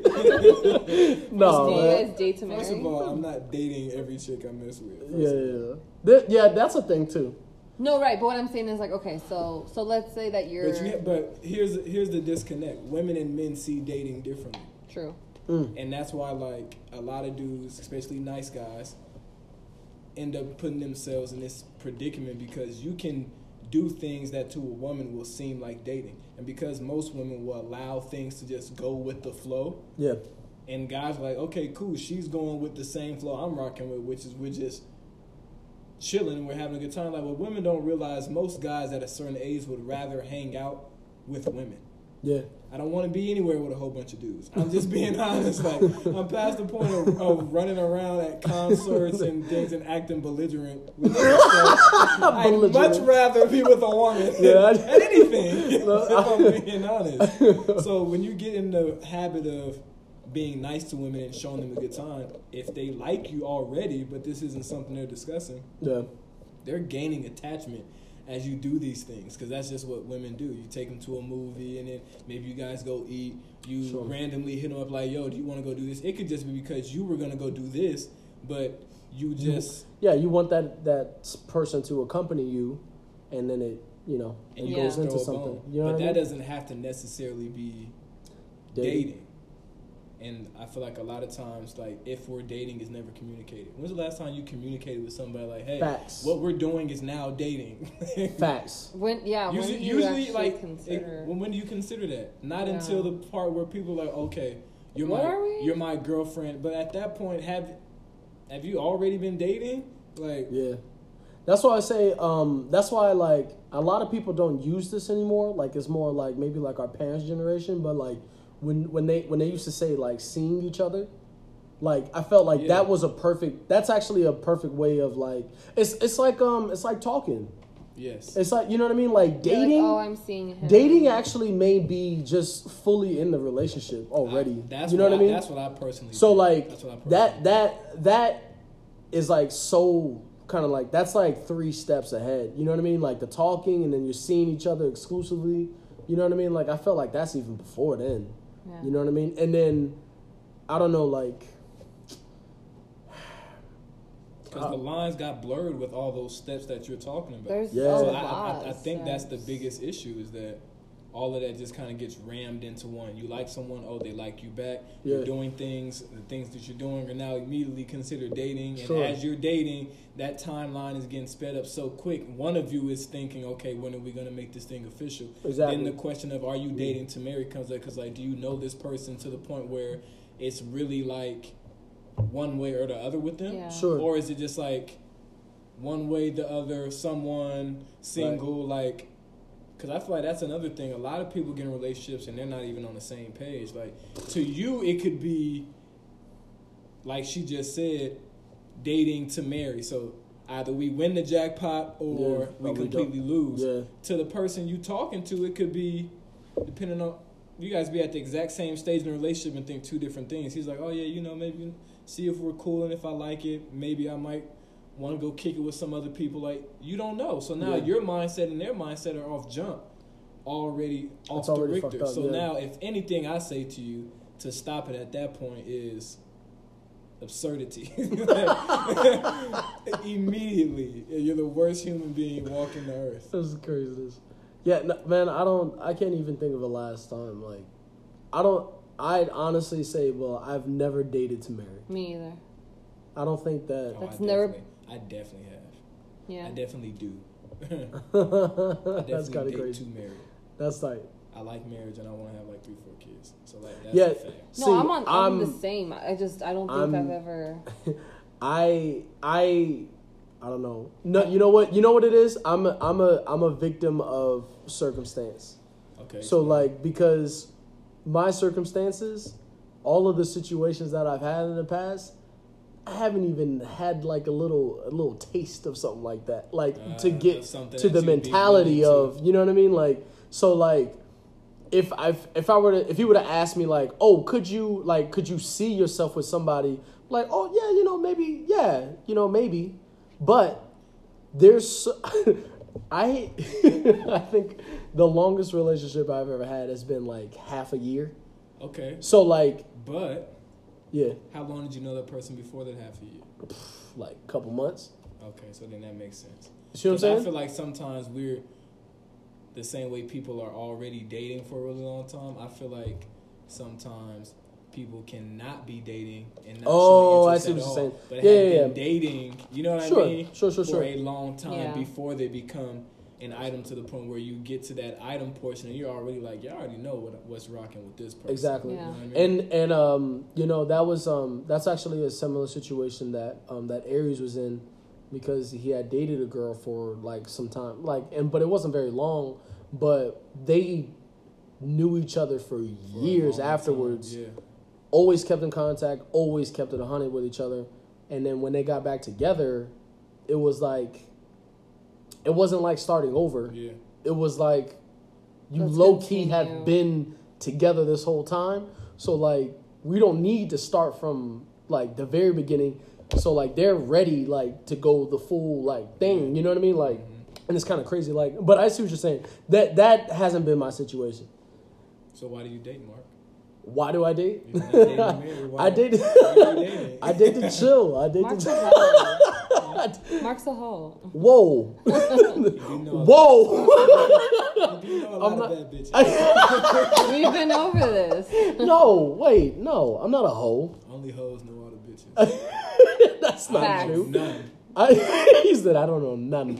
No, Do you man. guys date to marry? First of all, I'm not dating every chick I mess with. First Yeah, of yeah, all. yeah. Th- yeah, that's a thing too. No, right. But what I'm saying is like, okay, so so let's say that you're But, you, but here's here's the disconnect. Women and men see dating differently. true. Mm. And that's why, like, a lot of dudes, especially nice guys, end up putting themselves in this predicament because you can do things that to a woman will seem like dating. And because most women will allow things to just go with the flow, Yeah, and guys are like, okay, cool, she's going with the same flow I'm rocking with, which is we're just chilling and we're having a good time. Like, what women don't realize, most guys at a certain age would rather hang out with women. yeah. I don't want to be anywhere with a whole bunch of dudes. I'm just being honest. Like, I'm past the point of, of running around at concerts and things and acting belligerent with them. So I'd much Belligerent. rather be with a woman Yeah. than anything, No, if I'm being honest. So when you get in the habit of being nice to women and showing them a good time, if they like you already, but this isn't something they're discussing, Yeah. they're gaining attachment as you do these things, because that's just what women do. You take them to a movie, and then maybe you guys go eat. You Sure. randomly hit them up like, yo, do you want to go do this? It could just be because you were going to go do this, but you just... Yeah, you want that that s- person to accompany you, and then it, you know, And it you Yeah. goes just into throw a something. bone. You know but what I that mean? doesn't have to necessarily be Dating. dating. And I feel like a lot of times, like, if we're dating, is never communicated. When's the last time you communicated with somebody like, hey, Facts. what we're doing is now dating? Facts. When yeah, when Usually, do you usually actually like, consider? it, when, when do you consider that? Not Yeah. until the part where people are like, okay, you're What my are we? you're my girlfriend. But at that point, have have you already been dating? Like, Yeah. That's why I say, um, that's why, like, a lot of people don't use this anymore. Like, it's more like maybe like our parents' generation, but like when when they when they used to say like seeing each other, like I felt like Yeah. that was a perfect. That's actually a perfect way of like it's it's like um it's like talking. yes, It's like, you know what I mean, like You're like, dating. oh, I'm seeing him. Dating actually may be just fully in the relationship already. I- that's you know what I mean? That's what I personally. So think. like That's what I personally that think. that that is like so kind of like that's like three steps ahead. You know what I mean? Like the talking, and then you're seeing each other exclusively. You know what I mean? Like I felt like that's even before then. Yeah. You know what I mean? And then I don't know, like Because the lines got blurred with all those steps that you're talking about. There's Yeah. a So lot. I, I, I think of that's the steps. biggest issue, is that all of that just kind of gets rammed into one. You like someone, oh, they like you back. Yeah. You're doing things, the things that you're doing are now immediately considered dating. And Sure. as you're dating, that timeline is getting sped up so quick. One of you is thinking, okay, when are we going to make this thing official? Exactly. Then the question of, are you dating to marry comes up, because, like, do you know this person to the point where it's really like one way or the other with them? Yeah. Sure. Or is it just like one way, the other, someone, single, like, because I feel like that's another thing. A lot of people get in relationships and they're not even on the same page. Like, to you, it could be, like she just said, dating to marry. So either we win the jackpot or Yeah, we or we completely don't. lose. Yeah. To the person you talking to, it could be, depending on, you guys be at the exact same stage in a relationship and think two different things. He's like, oh yeah, you know, maybe see if we're cool, and if I like it, maybe I might want to go kick it with some other people. Like, you don't know. So now Yeah. your mindset and their mindset are off jump, already off It's the already Richter. fucked up, So yeah. now, if anything I say to you to stop it at that point is absurdity. Immediately, you're the worst human being walking the earth. This is craziness. Yeah, no, man, I don't. I can't even think of the last time. Like, I don't. I'd honestly say, well, I've never dated to marry. Me either. I don't think that. Oh, That's I never- definitely- I definitely have. Yeah. I definitely do. I That's definitely kind of date crazy. to marry. That's like, I like marriage and I want to have like three, four kids. So like that's Yeah. a fact. No, See, I'm on. I'm, the I'm- same. I just I don't think I'm- I've ever. I, I, I don't know. No, you know what? You know what it is. I'm, a, I'm a, I'm a victim of circumstance. Okay. So like, because my circumstances, all of the situations that I've had in the past, I haven't even had like a little a little taste of something like that, like Uh, to get something to that the you'd be mentality willing to- of, you know what I mean? Like, so like, if I if I were to if you were to ask me like, oh, could you like could you see yourself with somebody? Like, oh yeah, you know, maybe, yeah, you know, maybe, but there's so, I I think the longest relationship I've ever had has been like half a year. Okay. So like, But yeah, how long did you know that person before that half a year? like a couple months. Okay, so then that makes sense. You see what I'm 'Cause saying? I feel like sometimes we're the same way people are already dating for a really long time. I feel like sometimes people cannot be dating and not Oh, showing I interest see at what you're all, saying. but Yeah, have yeah, been yeah. dating, you know what Sure, I mean? sure, sure, for sure. a long time Yeah. before they become an item to the point where you get to that item portion and you're already like, you already know what what's rocking with this person. Exactly. Yeah. You know what I mean? And and um, you know, that was um that's actually a similar situation that um that Aries was in, because he had dated a girl for like some time. Like and but it wasn't very long, but they knew each other for For a years long afterwards. time, yeah. Always kept in contact, always kept it a hundred with each other. And then when they got back together, it was like it wasn't like starting over. Yeah. It was like you Let's low key continue. have been together this whole time. So like we don't need to start from like the very beginning. So like they're ready like to go the full like thing. You know what I mean? Like, and it's kind of crazy. Like, but I see what you're saying. That that hasn't been my situation. So why do you date, Mark? Why do I date? You're not dating married. Why- I dated. why are you dating? I did to chill. I did Mark's to. a hoe. Mark's a hoe. Whoa. You do know a Whoa. lot- you do know a lot I'm not- of bad bitches. We've been over this. No, wait, no, I'm not a hoe. Only hoes know all the bitches. That's not Facts. true. None. I, he said, I don't know none.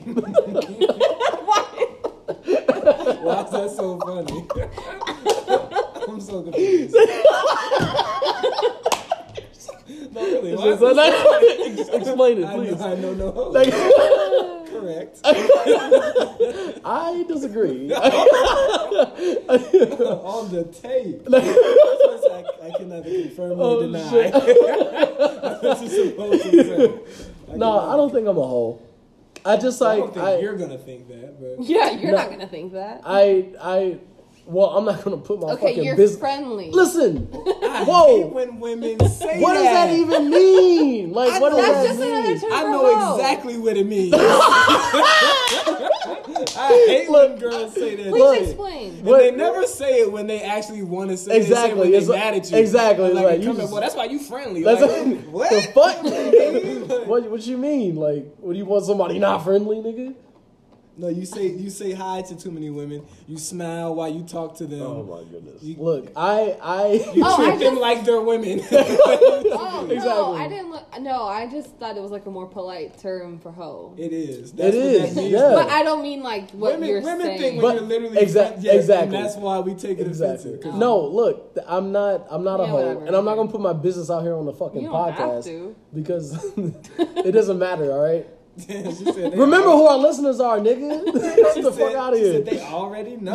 Why is that so funny? I'm so confused. No, really. Why is that so Explain it, I please. know, I know no hoes. Like, Correct. I disagree. On the tape. I, I can neither confirm or Oh, deny. shit. That's what you're supposed to say. I No, can I don't think I'm a hoe. I just I like don't think I, you're gonna think that, but Yeah, you're No. not gonna think that. I, I, well, I'm not gonna put my Okay, fucking you're business. friendly. Listen, I Whoa. hate when women say what does that even mean? Like, I what does know that That's just another mean? term I for know hoe. exactly what it means. I hate Look, when girls say that. Please Look. shit. explain. And What- they never say it when they actually want to say it. Exactly, They it's say it like- when they mad at you. exactly, And it's like, like, you you come just- in, well, that's why you friendly. That's Like, a, what? the fuck? what, what you mean? Like, what do you want somebody not friendly, nigga? No, you say you say hi to too many women. You smile while you talk to them. Oh my goodness! You- Look, I, I, You Oh, treat I them just- like they're women. Oh no, Exactly. I didn't look. No, I just thought it was like a more polite term for hoe. It is. It That's what is, That means. yeah. But I don't mean like what Women, you're women saying. think But- when you're literally exact- friend- yes, exactly. and that's why we take it exactly. offensive. 'cause No, look, th- I'm not, I'm not a Yeah, hoe, whatever, and I'm not okay. gonna put my business out here on the fucking You don't have podcast to. because it doesn't matter. All right. Damn, she said they Remember already- who our listeners are, nigga. Get she the said- fuck out of she here. said they already know.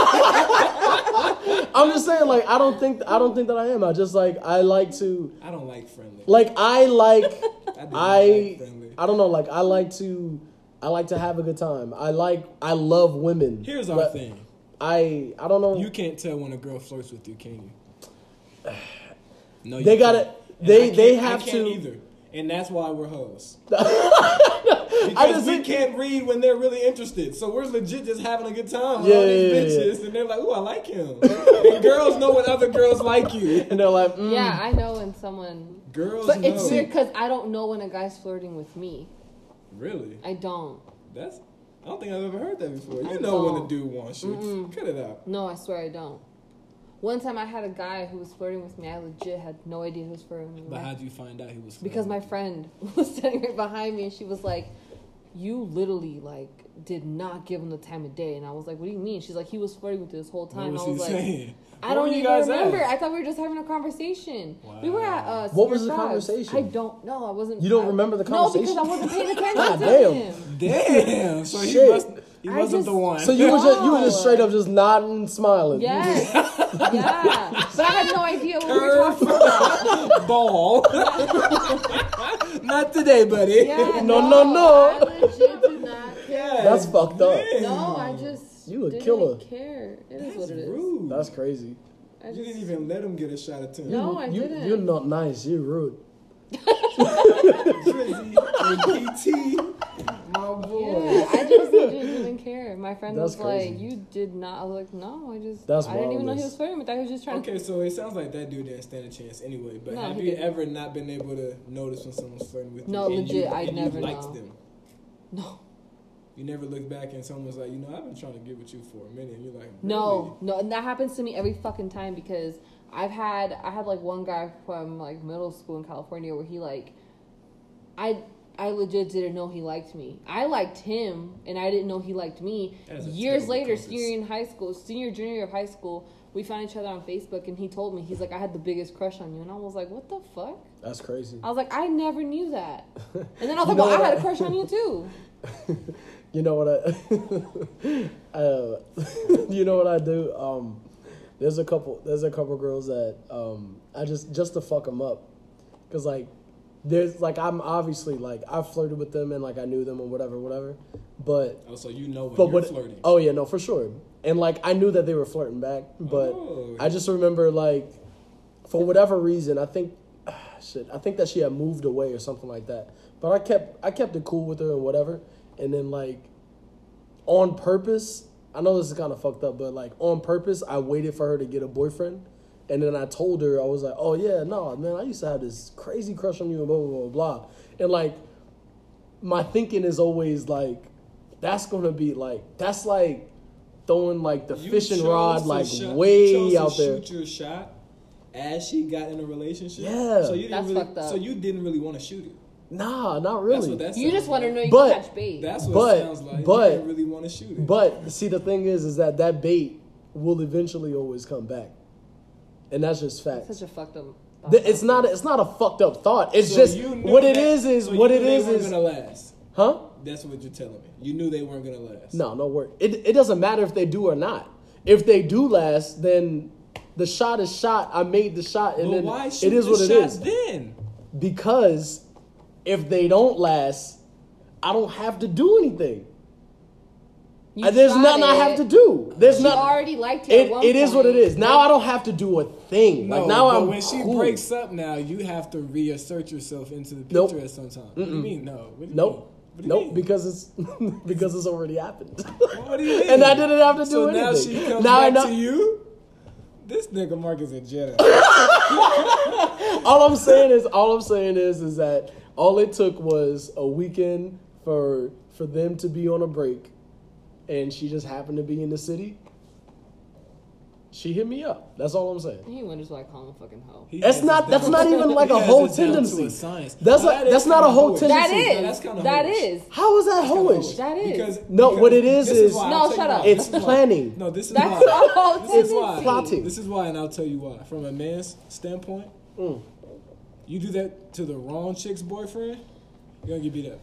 I'm just saying, like, I don't think, I don't think that I am. I just like, I like to, I don't like friendly. like, I like, I, do not I, like friendly. I don't know, like, I like to, I like to have a good time. I like, I love women. Here's our But thing. I, I don't know. You can't tell when a girl flirts with you, can you? No, you They gotta- can't. And they- I can't- they I have can't to- either, and that's why we're hoes. I Because just we think- can't read when they're really interested, so we're legit just having a good time with Yeah, all these yeah, yeah, bitches, and they're like, "Ooh, I like him." And girls know when other girls like you. And they're like, mm. Yeah, I know when someone. Girls But know. it's weird because I don't know when a guy's flirting with me. Really? I don't. That's. I don't think I've ever heard that before. You I know when a don't. dude wants you. Mm-mm. Cut it out. No, I swear I don't. One time I had a guy who was flirting with me. I legit had no idea he was flirting with me. But how'd you find out he was? Because my friend was standing right behind me and she was like, you literally like did not give him the time of day. And I was like, what do you mean? She's like, he was flirting with you this whole What time. was I he was like, saying? I Where don't were you even guys remember. at? I thought we were just having a conversation. We were at uh What was Senior the Frogs. conversation? I don't know. I wasn't. You don't I- remember the No, because conversation? I wasn't paying attention God to damn. him. Damn. So he Shit. must. He I wasn't just- the one. So you were just, you were just No. straight up just nodding and smiling. Yes. Yeah. But I had no idea what we were talking about. ball. Not today, buddy. Yeah, No, no, no, no. I legit do not care. That's fucked up. No, I just You a didn't killer. care. It is That's what it is. rude. That's crazy. I You just, didn't even let him get a shot at ten. No, I you, didn't. You're not nice. You're rude. Drizzy and P T, my boy. Yeah, I just didn't even care. My friend That's was like, crazy. "You did not." I was like, "No, I just." That's I didn't even know he wildness. was flirting with that. He was just trying Okay, so it sounds like that dude didn't stand a chance anyway. But No, have he you didn't. ever not been able to notice when someone's flirting with you? No, and legit, you, I and never you liked know. them? to. No, You never looked back and someone was like, you know, I've been trying to get with you for a minute. And you're like, no, no, and that happens to me every fucking time because I've had I had like one guy from like middle school in California where he like, I. I legit didn't know he liked me. I liked him, and I didn't know he liked me. That is a Years terrible later, compass. senior in high school, senior junior year of high school, we found each other on Facebook, and he told me, he's like, I had the biggest crush on you, and I was like, what the fuck? That's crazy. I was like, I never knew that. And then I was You like, know well, I what had I- a crush on you too. You know what I? uh, you know what I do? Um, there's a couple. There's a couple girls that um, I just just to fuck them up, cause like there's like I'm obviously like I flirted with them and like I knew them or whatever, whatever. But Oh, so you know when but you're what? flirting. Oh yeah, no, for sure. And like I knew that they were flirting back, but Oh. I just remember like for whatever reason, I think ah, shit, I think that she had moved away or something like that. But I kept I kept it cool with her and whatever. And then like on purpose, I know this is kind of fucked up, but like on purpose, I waited for her to get a boyfriend. And then I told her, I was like, oh yeah, no, man, I used to have this crazy crush on you and blah, blah, blah, blah. And like, my thinking is always like, that's going to be like, that's like throwing like the You fishing chose rod to like shot- you way chose out to there. Shoot your shot as she got in a relationship. Yeah. So you didn't That's really. fucked up. So you didn't really want to shoot it. Nah, not That's really. what that You sounds just want to like. know you But- can catch bait. That's what But- it sounds like. but- you didn't really want to shoot it. But see, the thing is, is that that bait will eventually always come back. And that's just facts. Such a fucked up. thought Th- It's process. not. It's not a fucked up thought. It's So just you knew what it that- is. Is so you what knew it they is. weren't Is gonna last. huh? That's what you're telling me. You knew they weren't gonna last. No, no word. It it doesn't matter if they do or not. If they do last, then the shot is shot. I made the shot, and But then why it shoot is the what it shot is. then? Because if they don't last, I don't have to do anything. You Uh, There's shot nothing I it. have to do. There's She not. already liked you at It, one it is what it point. is. Now I don't have to do a thing. No, like now but I'm when she cool. breaks up now, you have to reassert yourself into the picture Nope. at some time. What do you mean no? What do you Nope. mean? What do you Nope, mean? because it's because it's already happened. What do you mean? And I didn't have to do so anything. now she comes Now I back know- to you. This nigga Mark is a Jedi. all I'm saying is, all I'm saying is, is that all it took was a weekend for for them to be on a break, and she just happened to be in the city. She hit me up. That's all I'm saying. He went just like calm a fucking hoe. He That's has not. it That's down- not even like he a has whole it down to tendency. a science. That's Now, like that is that's not kinda a whole hoish. tendency. That No, is. that's kinda That hoish. is. How is that That's kinda hoish? hoish. That is. Because, No, because what it is this is- why. No, I'll tell shut you up. why. It's This is why. planning. No, this is That's why. all This It's is why. plotting. This is why, and I'll tell you why. From a man's standpoint, Mm. you do that to the wrong chick's boyfriend, you're gonna get beat up.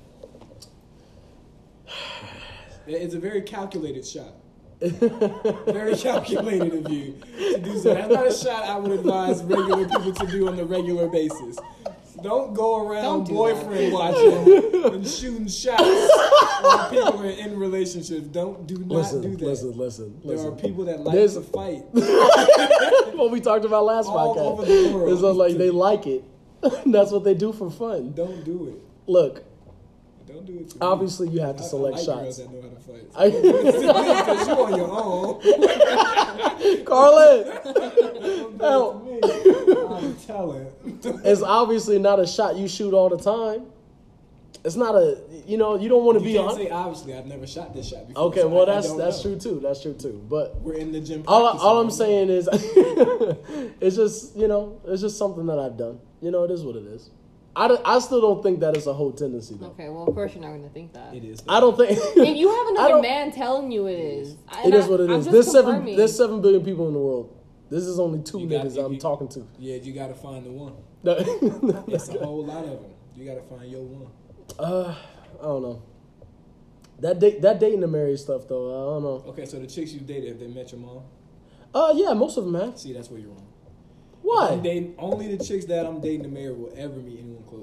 It's a very calculated shot. Very calculated of you to do so. That's not a shot I would advise regular people to do on a regular basis. Don't go around Don't do boyfriend watching and shooting shots when people are in relationships. Don't do not Listen, do that. listen, listen, There listen. are people that like There's- to fight. What we talked about last All podcast. over the world. It's not like they like it. That's what they do for fun. Don't do it. Look, Don't do it. To me. obviously you have to I- select I like shots. girls that know how to fight. I- Because you're on your own. Carlin, Don't do it to me. I'm telling. it's obviously not a shot you shoot all the time. It's not a, you know, you don't want to You be can't on. say obviously. I've never shot this shot before. Okay, so well I- I that's don't that's know. true too. That's true too. But We're in the gym. all, practicing all I'm right saying is, it's just, you know, it's just something that I've done. You know, it is what it is. I, don't- I still don't think that is a whole tendency though. Okay, well, of course you're not going to think that. now. It is. I don't think. If you have I another don't- man telling you it is, It is what it is. There's seven. Confirming. There's seven billion people in the world. This is only two You got- niggas you- I'm you- talking to. Yeah, you gotta find the one. No. It's a whole lot of them. You gotta find your one. uh, I don't know. That date, that dating and married stuff though. I don't know. Okay, so the chicks you dated, have they met your mom? Uh, yeah, most of them have. See, that's where you're wrong. I'm Why? dating, only the chicks that I'm dating to marry will ever meet anyone close to me.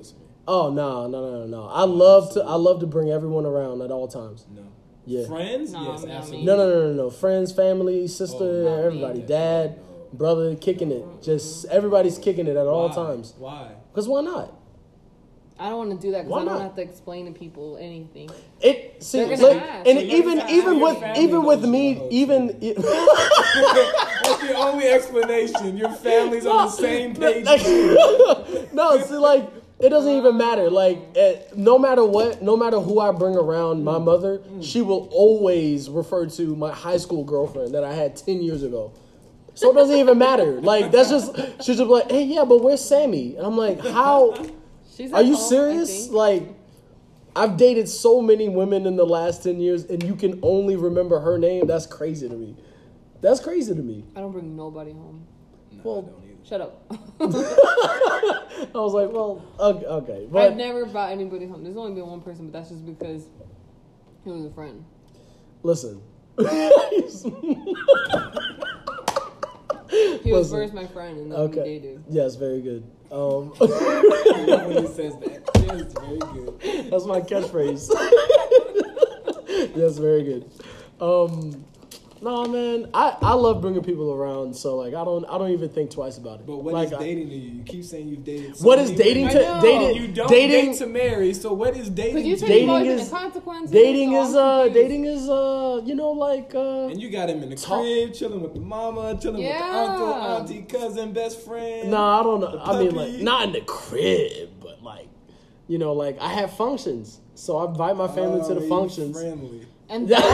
Oh no, no, no, no, no. I love to. I love to bring everyone around at all times. No. Yeah. Friends? No, Yes, not me. absolutely. No, no, no, no, no. Friends, family, sister, Oh, not me. everybody, dad, brother, kicking it. Just everybody's kicking it at all Why? times. Why? Because why not? I don't want to do that Why because I don't not? have to explain to people anything. It see, They're gonna like, ask. and So your even fa- even your with family even with knows me, you're a host, even That's the only explanation. Your family's on the same page. Like, no, see, like it doesn't even matter. Like, eh, no matter what, no matter who I bring around, my mother, she will always refer to my high school girlfriend that I had ten years ago. So it doesn't even matter. Like, that's just she's just like, hey, yeah, but where's Sammy? And I'm like, how? She's Are at you home, I serious? think. Like, I've dated so many women in the last ten years, and you can only remember her name. That's crazy to me. That's crazy to me. I don't bring nobody home. No, Well, I don't either. Shut up. I was like, well, okay, okay. But I've never brought anybody home. There's only been one person, but that's just because he was a friend. listen. He was Listen. first my friend, and then we Okay. dated. Yes, very good. Um, I love when he says that. Yes, very good. that's my catchphrase. Yes, very good. Um, no, man, I, I love bringing people around, so like I don't I don't even think twice about it. But what like, is I- dating to you? You keep saying you've dated. So What is many dating women. to- I know. dating- You don't dating- date to marry. So what is dating? Because you to said you? you've always Dating been is- in consequences. Dating so is I'm uh confused. dating is uh you know like uh And you got him in the Talk- crib, chilling with the mama, chilling Yeah. with the uncle, auntie, cousin, best friend. no I don't know the I mean puppy. like not in the crib but like you know like I have functions so I invite my family Oh, to the he's functions. Friendly. And Yeah.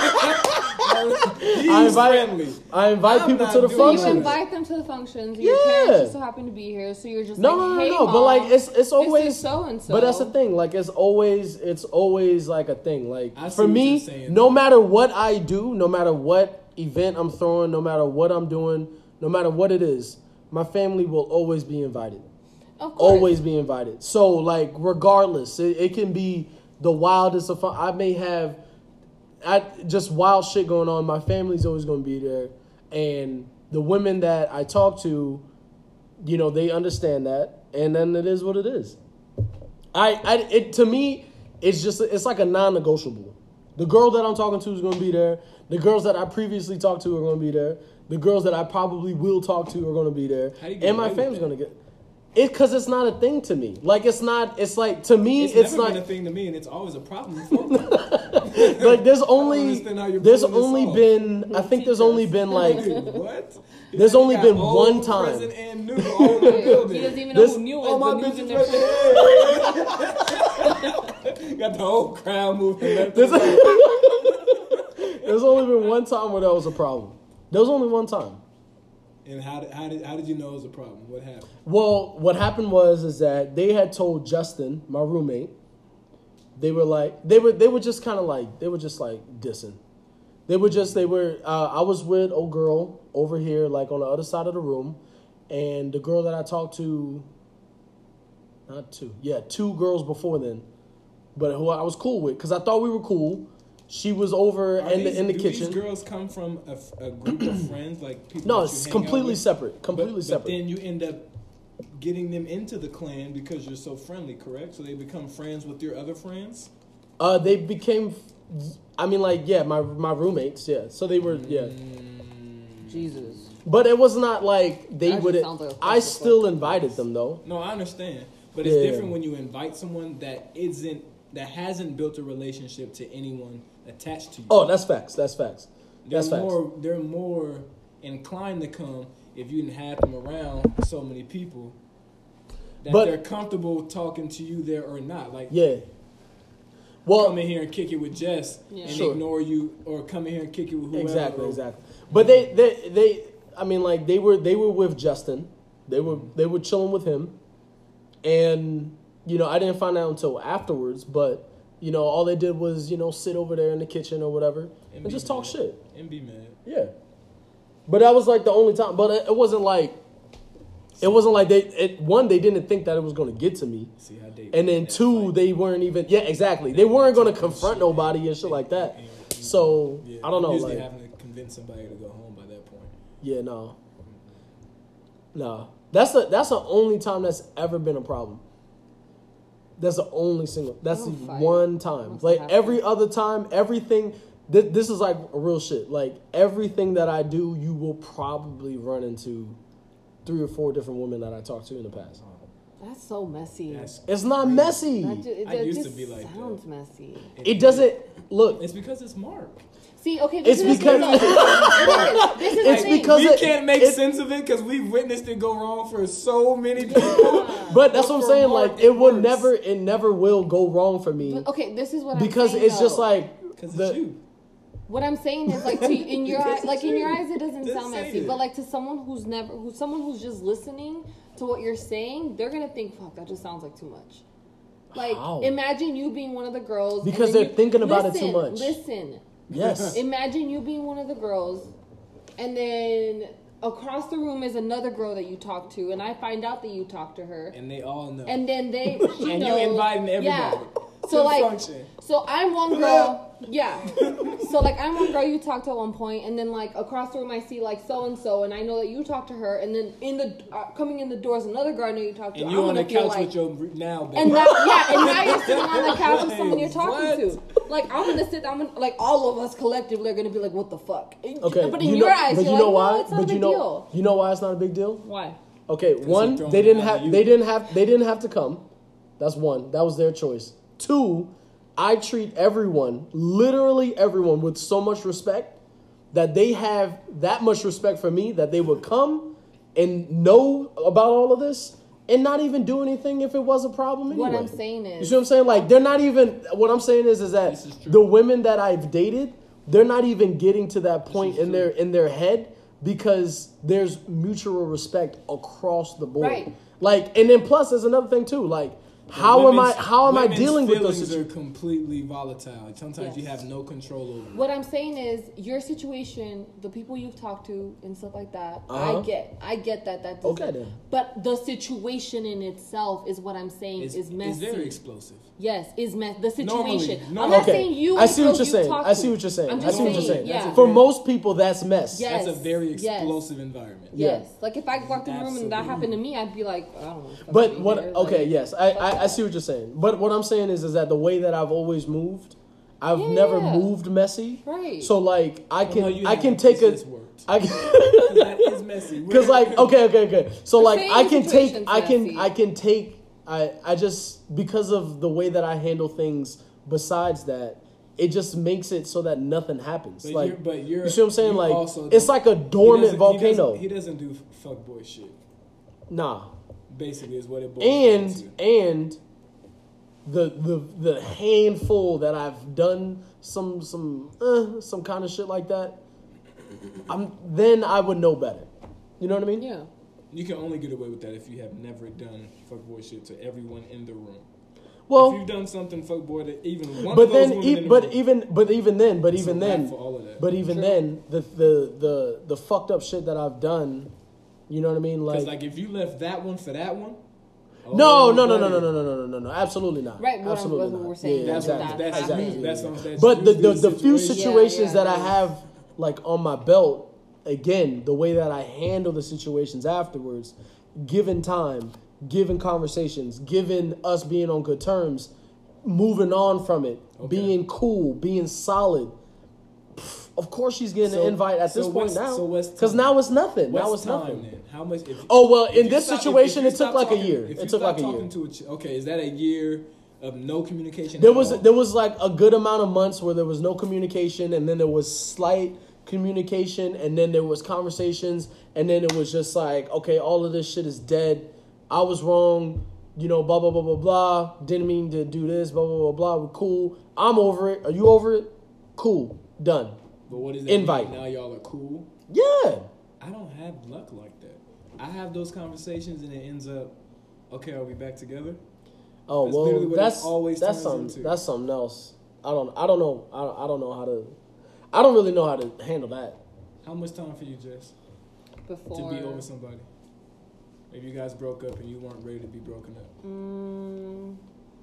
He's I invite friendly. I invite I'm people not to the doing so you functions. invite them to the functions. Your Yeah. parents just so happen to be here, so you're just No, like, no, no, hey, no. Mom, But like, it's it's always this is so and so. But that's the thing. Like, it's always it's always like a thing. Like I see for what me, you're saying, no though. matter what I do, no matter what event I'm throwing, no matter what I'm doing, no matter what it is, my family will always be invited. Of course. Always be invited. So like, regardless, it, it can be the wildest of fun. I may have, I just wild shit going on. My family's always going to be there, and the women that I talk to, you know, they understand that, and then it is what it is. I, I it to me, it's just it's like a non-negotiable. The girl that I'm talking to is going to be there. The girls that I previously talked to are going to be there. The girls that I probably will talk to are going to be there, How do you get and my away with family's that? going to get. It because it's not a thing to me. Like it's not. It's like to me, It's, it's, never not been a thing to me, and it's always a problem for me. like there's only understand how you're there's pulling this only off. been I think there's only been like what? There's You only got been old, one time. present, and new all in the He building. doesn't even know This- who knew Oh, it. my but bitch news in is their ready. Got the whole crowd moving. left there's, and right. there's only been one time where that was a problem. There was only one time. And how did, how did how did you know it was a problem? What happened? Well, what happened was is that they had told Justin, my roommate, they were like they were they were just kind of like they were just like dissing. They were just they were uh, I was with a girl over here like on the other side of the room, and the girl that I talked to, not two, yeah, two girls before then, but who I was cool with because I thought we were cool. She was over Are in these, the in the do kitchen. These girls come from a, f- a group of friends, like people. No, that it's you hang out completely with? separate. Completely but, separate. But then you end up getting them into the clan because you're so friendly, correct? So they become friends with your other friends. Uh, they became, I mean, like, yeah, my my roommates, yeah. So they were, yeah. Jesus. But it was not like they That just would. sounds like a I clusterfuck. still invited them though. No, I understand, but it's Yeah. different when you invite someone that isn't that hasn't built a relationship to anyone attached to you. Oh, that's facts. That's facts. they're That's facts. more they're more inclined to come if you didn't have them around so many people that But- they're comfortable talking to you there or not. Like Yeah. Well, come in here and kick it with Jess Yeah. and Sure. ignore you, or come in here and kick it with whoever. exactly, or- exactly. But they, they, they. I mean, like they were, they were with Justin. They were, they were chilling with him, and you know, I didn't find out until afterwards. But you know, all they did was you know sit over there in the kitchen or whatever and, be just talk mad. shit. and be mad. Yeah. But that was like the only time. But it, it wasn't like. It wasn't like they. It, one, they didn't think that it was going to get to me. See how they And then two, they weren't even. Yeah, exactly. They weren't going to confront nobody and shit like that. So Yeah, I don't know. I'm usually Like, having to convince somebody to go home by that point. yeah, no, no. That's the that's the only time that's ever been a problem. That's the only single. That's the Don't fight. one time. Must Like have every to. other time, everything. Th- this is like a real shit. Like everything that I do, you will probably run into three or four different women that I talked to in the past. That's so messy. That's It's not crazy. messy. That ju- it, I that used just to be like that. sounds messy. It doesn't look. It's because it's Mark. See, okay, this It's is because- the thing, though. This is the It's thing. because we it- can't make it- sense of it because we've witnessed it go wrong for so many people. But that's what I'm For saying. Mark, Like it it would works. never. It never will go wrong for me But, okay, this is what because I'm saying, it's just though. like Because the. it's you. What I'm saying is like to in your This eyes, is like in true. your eyes, it doesn't Just sound say messy. it. But like to someone who's never, who's someone who's just listening to what you're saying, they're gonna think, "Fuck, that just sounds like too much." Like How? imagine you being one of the girls and Because then they're you- thinking about it listen, too much. Listen, Yes. imagine you being one of the girls, and then across the room is another girl that you talk to, and I find out that you talk to her, And they all know. and then they she And you knows- inviting everybody Yeah. to So the like, function. so I'm one girl. Yeah. So like I'm one girl you talked to at one point, and then like across the room I see like so and so, and I know that you talked to her, and then in the uh, coming in the door is another girl I know you talked to. And I'm you on gonna the feel couch like, with your now, baby. and now yeah, and now you're sitting on the couch with someone you're Like, talking what? to. Like I'm gonna sit. I'm gonna, like all of us collectively are gonna be like, what the fuck? Okay. But in you your know, eyes, but you're you know like, why? no, it's not but a big you know, deal. you know why it's not a big deal? Why? Okay, one, throwing they it didn't out have at you. they didn't have they didn't have to come. That's one. That was their choice. Two, I treat everyone, literally everyone, with so much respect that they have that much respect for me that they would come and know about all of this and not even do anything if it was a problem anyway. What I'm saying is- you see what I'm saying? Like they're not even. What I'm saying is, is that This is true. the women that I've dated, they're not even getting to that point in their in their head because there's mutual respect across the board. Right. Like, and then plus, there's another thing too. Like, how am I? Women's- How am I women's dealing with those feelings situations? are completely volatile. Sometimes you Yes. have no control over it. What I'm saying is, your situation, the people you've talked to, and stuff like that, Uh-huh. I get, I get that. That Okay, doesn't- then. But the situation in itself is what I'm saying It's, is messy. it's very explosive. Yes, is mess. The Normally- situation. I'm normally- not Okay, saying you. I see what girls you're you saying. talk I see to. what you're saying. I'm I just see what you're saying, saying. Yeah. For most people, that's mess. Yes. That's a very yes. explosive environment. Yes. Like if I walked in the room and that Absolutely. happened to me, I'd be like, I don't know. fuck But me what? here, Okay, like- yes, I, I I see what you're saying. But what I'm saying is, is that the way that I've always moved, I've never Yeah. moved messy. Right. So like, I Well, can no, you I can haven't. take a. It's just worked. I That is messy. because like okay okay okay. So The like same I can take situation's I can messy. I can take I I just because of the way that I handle things. Besides that, it just makes it so that nothing happens. But like, you're- but you're- you see what I'm saying? you Like, also it's don't- like a He dormant doesn't- volcano. He doesn't, he doesn't do fuckboy shit. Nah, Basically, is what it boils down to. and and the the the handful that I've done some some uh, some kind of shit like that, I'm then I would know better. You know what I mean? Yeah. You can only get away with that if you have never done fuckboy shit to everyone in the room. Well, if you've done something fuckboy to even one but of those then, women e- in the but room, even, but even then, but it's a even wrap then, for all of that. but even True. then, the the the the fucked up shit that I've done, you know what I mean? Because Like, like if you left that one for that one, oh, no, no, no, no, buddy. no, no, no, no, no, no, no, absolutely not. Right, what I'm- absolutely what not. we're saying, Yeah, That's exactly. what that's Exactly. exactly. That's what that's But the, the, usually the few situation. situations Yeah, that I yeah. have like on my belt, again, the way that I handle the situations afterwards, given time, given conversations, given us being on good terms, moving on from it, Okay. being cool, being solid. pff, Of course, she's getting So- an invite at this so point what's- now. so what's Because time? now it's nothing. What's now it's time nothing. then? How much? If, Oh, well, if in you this stop- if- situation, if you it took stop like a talking- year. If It you took stop like a talking year. To a ch- okay, is that a year of no communication? There at was all? there was like a good amount of months where there was no communication, and then there was slight communication, and then there was conversations, and then it was just like, okay, all of this shit is dead. I was wrong, you know, blah blah blah blah blah. Didn't mean to do this, blah blah blah blah. We're cool. I'm over it. Are you over it? Cool. Done. But what is that? Invite. Mean? Now y'all are cool. Yeah. I don't have luck like that. I have those conversations and it ends up, okay, are we back together? Oh That's literally well, what it that's always that's turns something. into. That's something else. I don't. I don't know. I don't, I don't know how to. I don't really know how to handle that. How much time for you, Jess, Before. to be over somebody? If you guys broke up and you weren't ready to be broken up, Mm,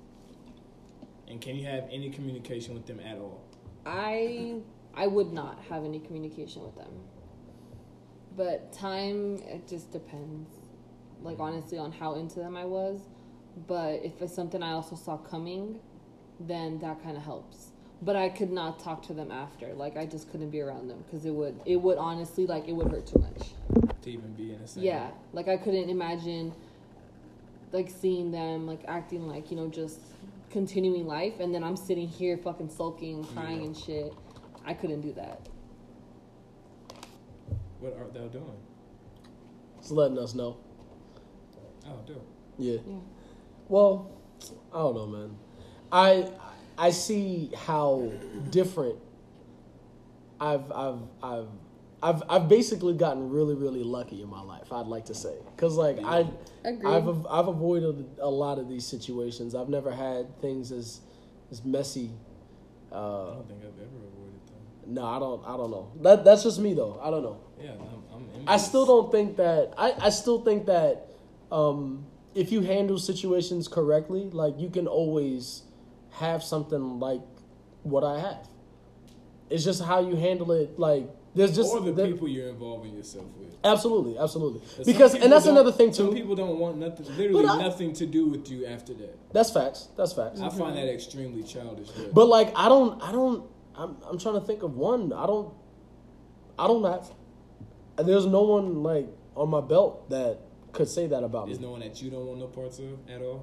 and can you have any communication with them at all? I I would not have any communication with them. But time, it just depends. Like honestly, on how into them I was. But if it's something I also saw coming, then that kind of helps. But I could not talk to them after. Like, I just couldn't be around them because it would, it would honestly, like, it would hurt too much. To even be in the same. Yeah. Like, I couldn't imagine, like, seeing them, like, acting like, you know, just continuing life. And then I'm sitting here fucking sulking, crying Yeah. and shit. I couldn't do that. What are they doing? It's letting us know. Oh, dope. Yeah. Yeah. Well, I don't know, man. I I see how different I've I've I've I've I've basically gotten really really lucky in my life. I'd like to say, because like I Agreed. I've I've avoided a lot of these situations. I've never had things as as messy. I Uh, don't think I've ever avoided them. no, I don't. I don't know. That that's just me though. I don't know. Yeah, I'm. I'm I still don't think that. I, I still think that um, if you handle situations correctly, like you can always have something like what I have. It's just how you handle it. Like there's just or the there- people you're involving yourself with. absolutely, absolutely. Some Because people and that's don't- another thing Some too. people don't want nothing, literally But I- nothing to do with you after that. That's facts. That's facts. I find that extremely childish. But, But like I don't. I don't. I'm. I'm trying to think of one. I don't. I don't have. There's no one like on my belt that could say that about me. there's no one that you don't want no parts of at all.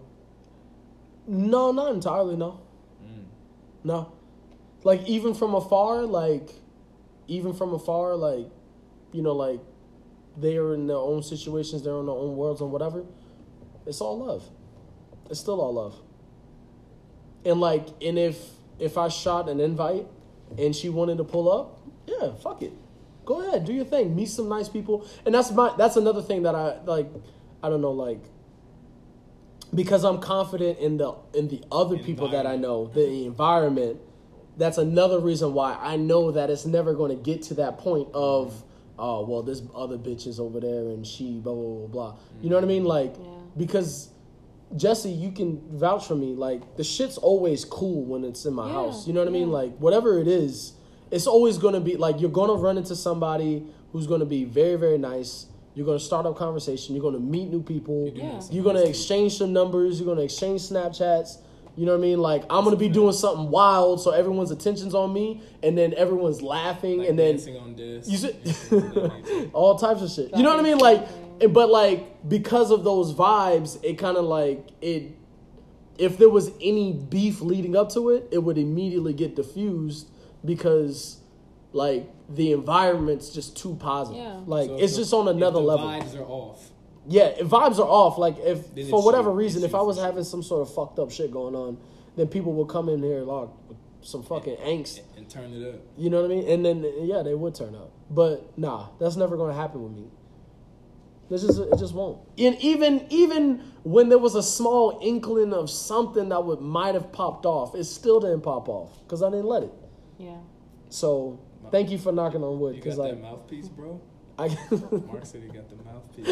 No, not entirely. No. Mm. No. Like, even from afar, like, even from afar, like, you know, like, they are in their own situations, they're in their own worlds and whatever. It's all love. It's still all love. And, like, and if, if I shot an invite and she wanted to pull up, yeah, fuck it. Go ahead, do your thing. Meet some nice people. And that's my, that's another thing that I, like, I don't know, like, because I'm confident in the in the other people that I know, the environment. That's another reason why I know that it's never going to get to that point of, oh, well, this other bitch is over there and she blah blah blah blah. You know what I mean? Like, Yeah. because Jesse, you can vouch for me. Like, the shit's always cool when it's in my Yeah, house. You know what I mean? yeah. Like, whatever it is, it's always going to be like you're going to run into somebody who's going to be very very nice. You're going to start up conversation. You're going to meet new people. do Yeah. that You're going to sometimes, exchange some numbers. You're going to exchange Snapchats. You know what I mean? Like, I'm going to be doing something wild so everyone's attention's on me, and then everyone's laughing, like and then dancing on desks. you and things of that nature. see, all types of shit. You know what I mean? Like, it- but like, because of those vibes, it kind of like, it, if there was any beef leading up to it, it would immediately get diffused because, like, the environment's just too positive. Yeah. Like, So it's if just the- on another if the level. Vibes are off. Yeah, if vibes are off, like if Then for it's whatever you. reason, It's if you I for was sure. having some sort of fucked up shit going on, then people will come in here like with some fucking angst. And, and turn it up. You know what I mean? And then yeah, they would turn up. But nah, that's never gonna happen with me. This just it just won't. And even even when there was a small inkling of something that would might have popped off, it still didn't pop off because I didn't let it. Yeah. So thank you for knocking on wood You because got like that mouthpiece, bro? I Mark said he got the mouthpiece.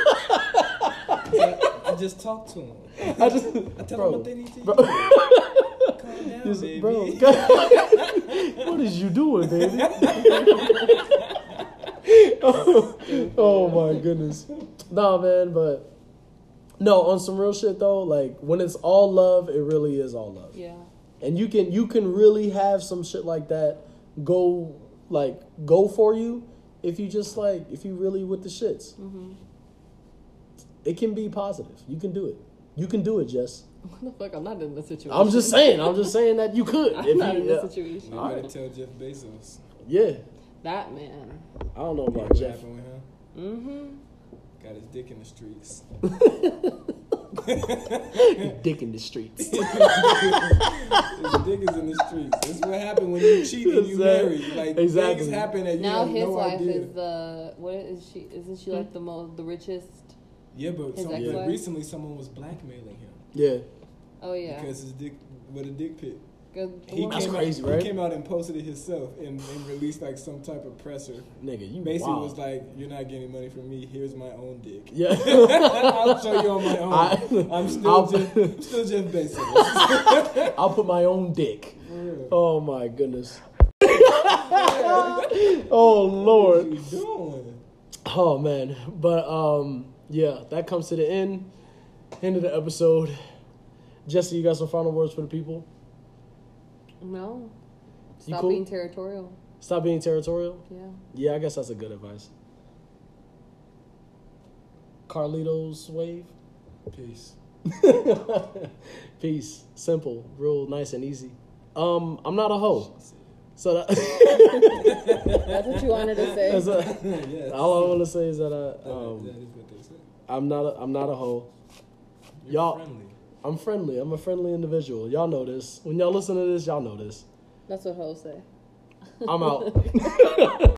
I just talked to him. I just I tell bro, him what they need to bro. do. Calm down, Just- baby. bro, what is you doing, baby? oh, oh my goodness. Nah, man, but no, on some real shit though, like when it's all love, it really is all love. Yeah. And you can you can really have some shit like that go like go for you if you just like if you really with the shits. Mm-hmm. It can be positive. You can do it. You can do it, Jess. What the fuck? I'm not in the situation. I'm just saying. I'm just saying that you could. I'm If not you, in the yeah. situation. We All better right. tell Jeff Bezos. yeah. That man. I don't know about What Jeff. happened with him? Mm-hmm. Got his dick in the streets. Dick in the streets. His dick is in the streets. This is what happened when you cheat and you Exactly. marry. Like Exactly. things happen that you Now have his no wife idea. is the what is she? Isn't she like the most the richest? Yeah, but, His some, ex-wife? but recently someone was blackmailing him Yeah. Oh yeah. because his dick with a dick pic. Good- He That's came crazy, out, right? He came out and posted it himself and, and released like some type of presser. Nigga, you Basically wild. was like, "You're not getting money from me. Here's my own dick. Yeah. I'll show you on my own. I- I'm still I'll- Jeff, I'm still Jeff Bezos." I'll put my own dick. For real. Oh my goodness. Oh What Lord. you doing? Oh man. But um yeah, that comes to the end. End of the episode. Jesse, you got some final words for the people? No. You Stop cool? being territorial. Stop being territorial? Yeah. Yeah, I guess that's a good advice. Carlitos wave? Peace. Peace. Simple, real nice and easy. Um, I'm not a hoe. So that That's what you wanted to say. that's a, Yes. all I want to say is that I, That- um, that is what they said. I'm not a, I'm not a hoe. You're Y'all- friendly. I'm friendly. I'm a friendly individual. Y'all know this. When y'all listen to this, y'all know this. That's what hoes say. I'm out.